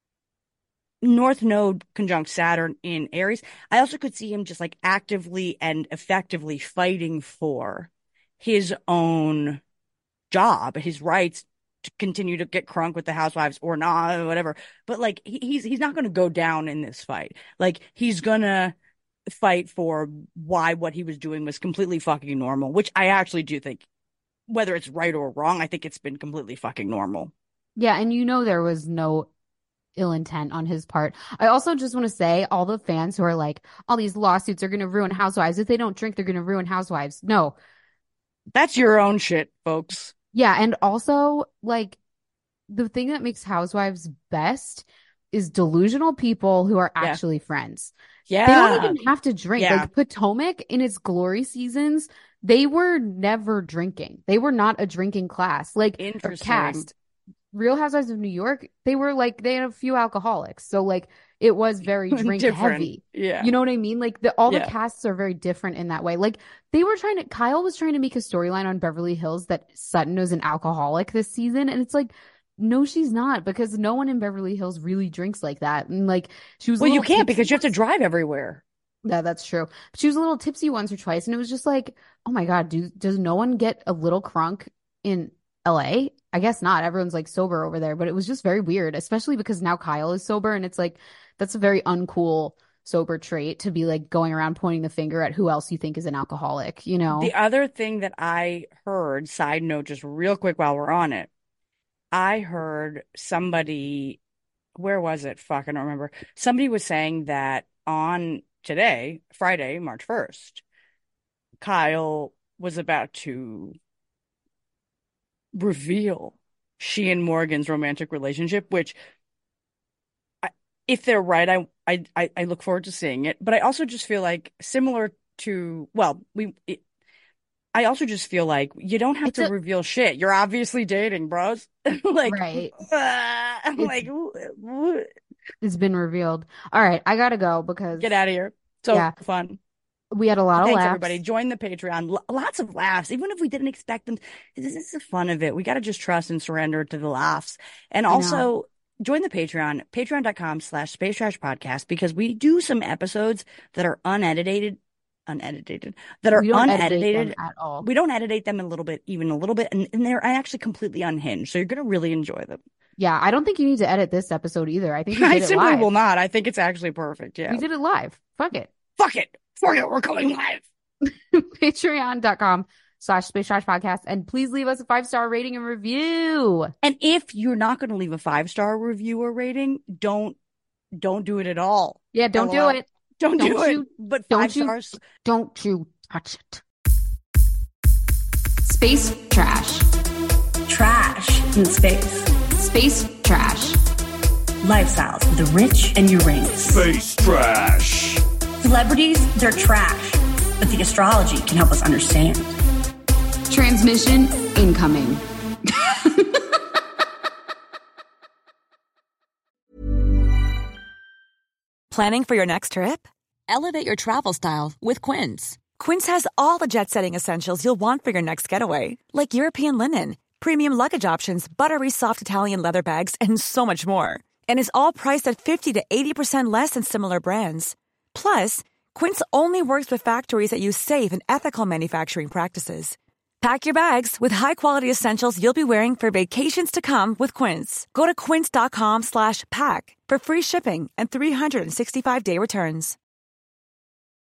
North Node conjunct Saturn in Aries. I also could see him just like actively and effectively fighting for his own job, his rights to continue to get crunk with the housewives or not, or whatever. But like, he's not going to go down in this fight. Like, he's going to fight for why what he was doing was completely fucking normal, which I actually do think, whether it's right or wrong, I think it's been completely fucking normal. Yeah, and there was no ill intent on his part. I also just want to say, all the fans who are like, all these lawsuits are going to ruin housewives. If they don't drink, they're going to ruin housewives. No. That's your own shit, folks. Yeah, and also, like, the thing that makes housewives best is delusional people who are actually friends. Yeah. They don't even have to drink. Yeah. Like, Potomac in its glory seasons, they were never drinking. They were not a drinking class. Like, interesting. Cast. Real Housewives of New York, they had a few alcoholics. So like it was very drink heavy. Yeah. You know what I mean? Like all the Yeah. casts are very different in that way. Like Kyle was trying to make a storyline on Beverly Hills that Sutton was an alcoholic this season. And it's like, no, she's not, because no one in Beverly Hills really drinks like that. And like she was Well, you can't because you have to drive everywhere. Yeah, that's true. But she was a little tipsy once or twice, and it was just like, oh my God, does no one get a little crunk in LA? I guess not. Everyone's like sober over there, but it was just very weird, especially because now Kyle is sober, and it's like that's a very uncool sober trait to be like going around pointing the finger at who else you think is an alcoholic, you know? The other thing that I heard, side note, just real quick while we're on it, I heard somebody, where was it? Fuck, I don't remember. Somebody was saying that on today, Friday, March 1st, Kyle was about to reveal she and Morgan's romantic relationship, which, if they're right, I look forward to seeing it. But I also just feel like similar to, well, I also just feel like you don't have to reveal shit. You're obviously dating, bros. Like, right. Like, it's been revealed. All right, I gotta go because get out of here. So fun. We had a lot of Thanks, laughs. everybody. Join the Patreon. Lots of laughs, even if we didn't expect them. This is the fun of it. We got to just trust and surrender to the laughs. And also join the Patreon, patreon.com/Space Trash Podcast, because we do some episodes that are unedited, that are unedited at all. We don't edit them a little bit, and they're actually completely unhinged. So you're going to really enjoy them. Yeah, I don't think you need to edit this episode either. I think I simply will not. I think it's actually perfect. Yeah. We did it live. Fuck it. We're going live. Patreon.com/Space Trash Podcast. And please leave us a 5-star rating and review. And if you're not going to leave a 5-star review or rating, don't do it at all. Yeah, don't do it. Don't do it. But 5 stars. Don't you touch it. Space trash. Trash in space. Space trash. Lifestyles of the rich and your rings. Space trash. Celebrities, they're trash, but the astrology can help us understand. Transmission incoming. Planning for your next trip? Elevate your travel style with Quince. Quince has all the jet-setting essentials you'll want for your next getaway, like European linen, premium luggage options, buttery soft Italian leather bags, and so much more. And is all priced at 50 to 80% less than similar brands. Plus, Quince only works with factories that use safe and ethical manufacturing practices. Pack your bags with high-quality essentials you'll be wearing for vacations to come with Quince. Go to quince.com/pack for free shipping and 365-day returns.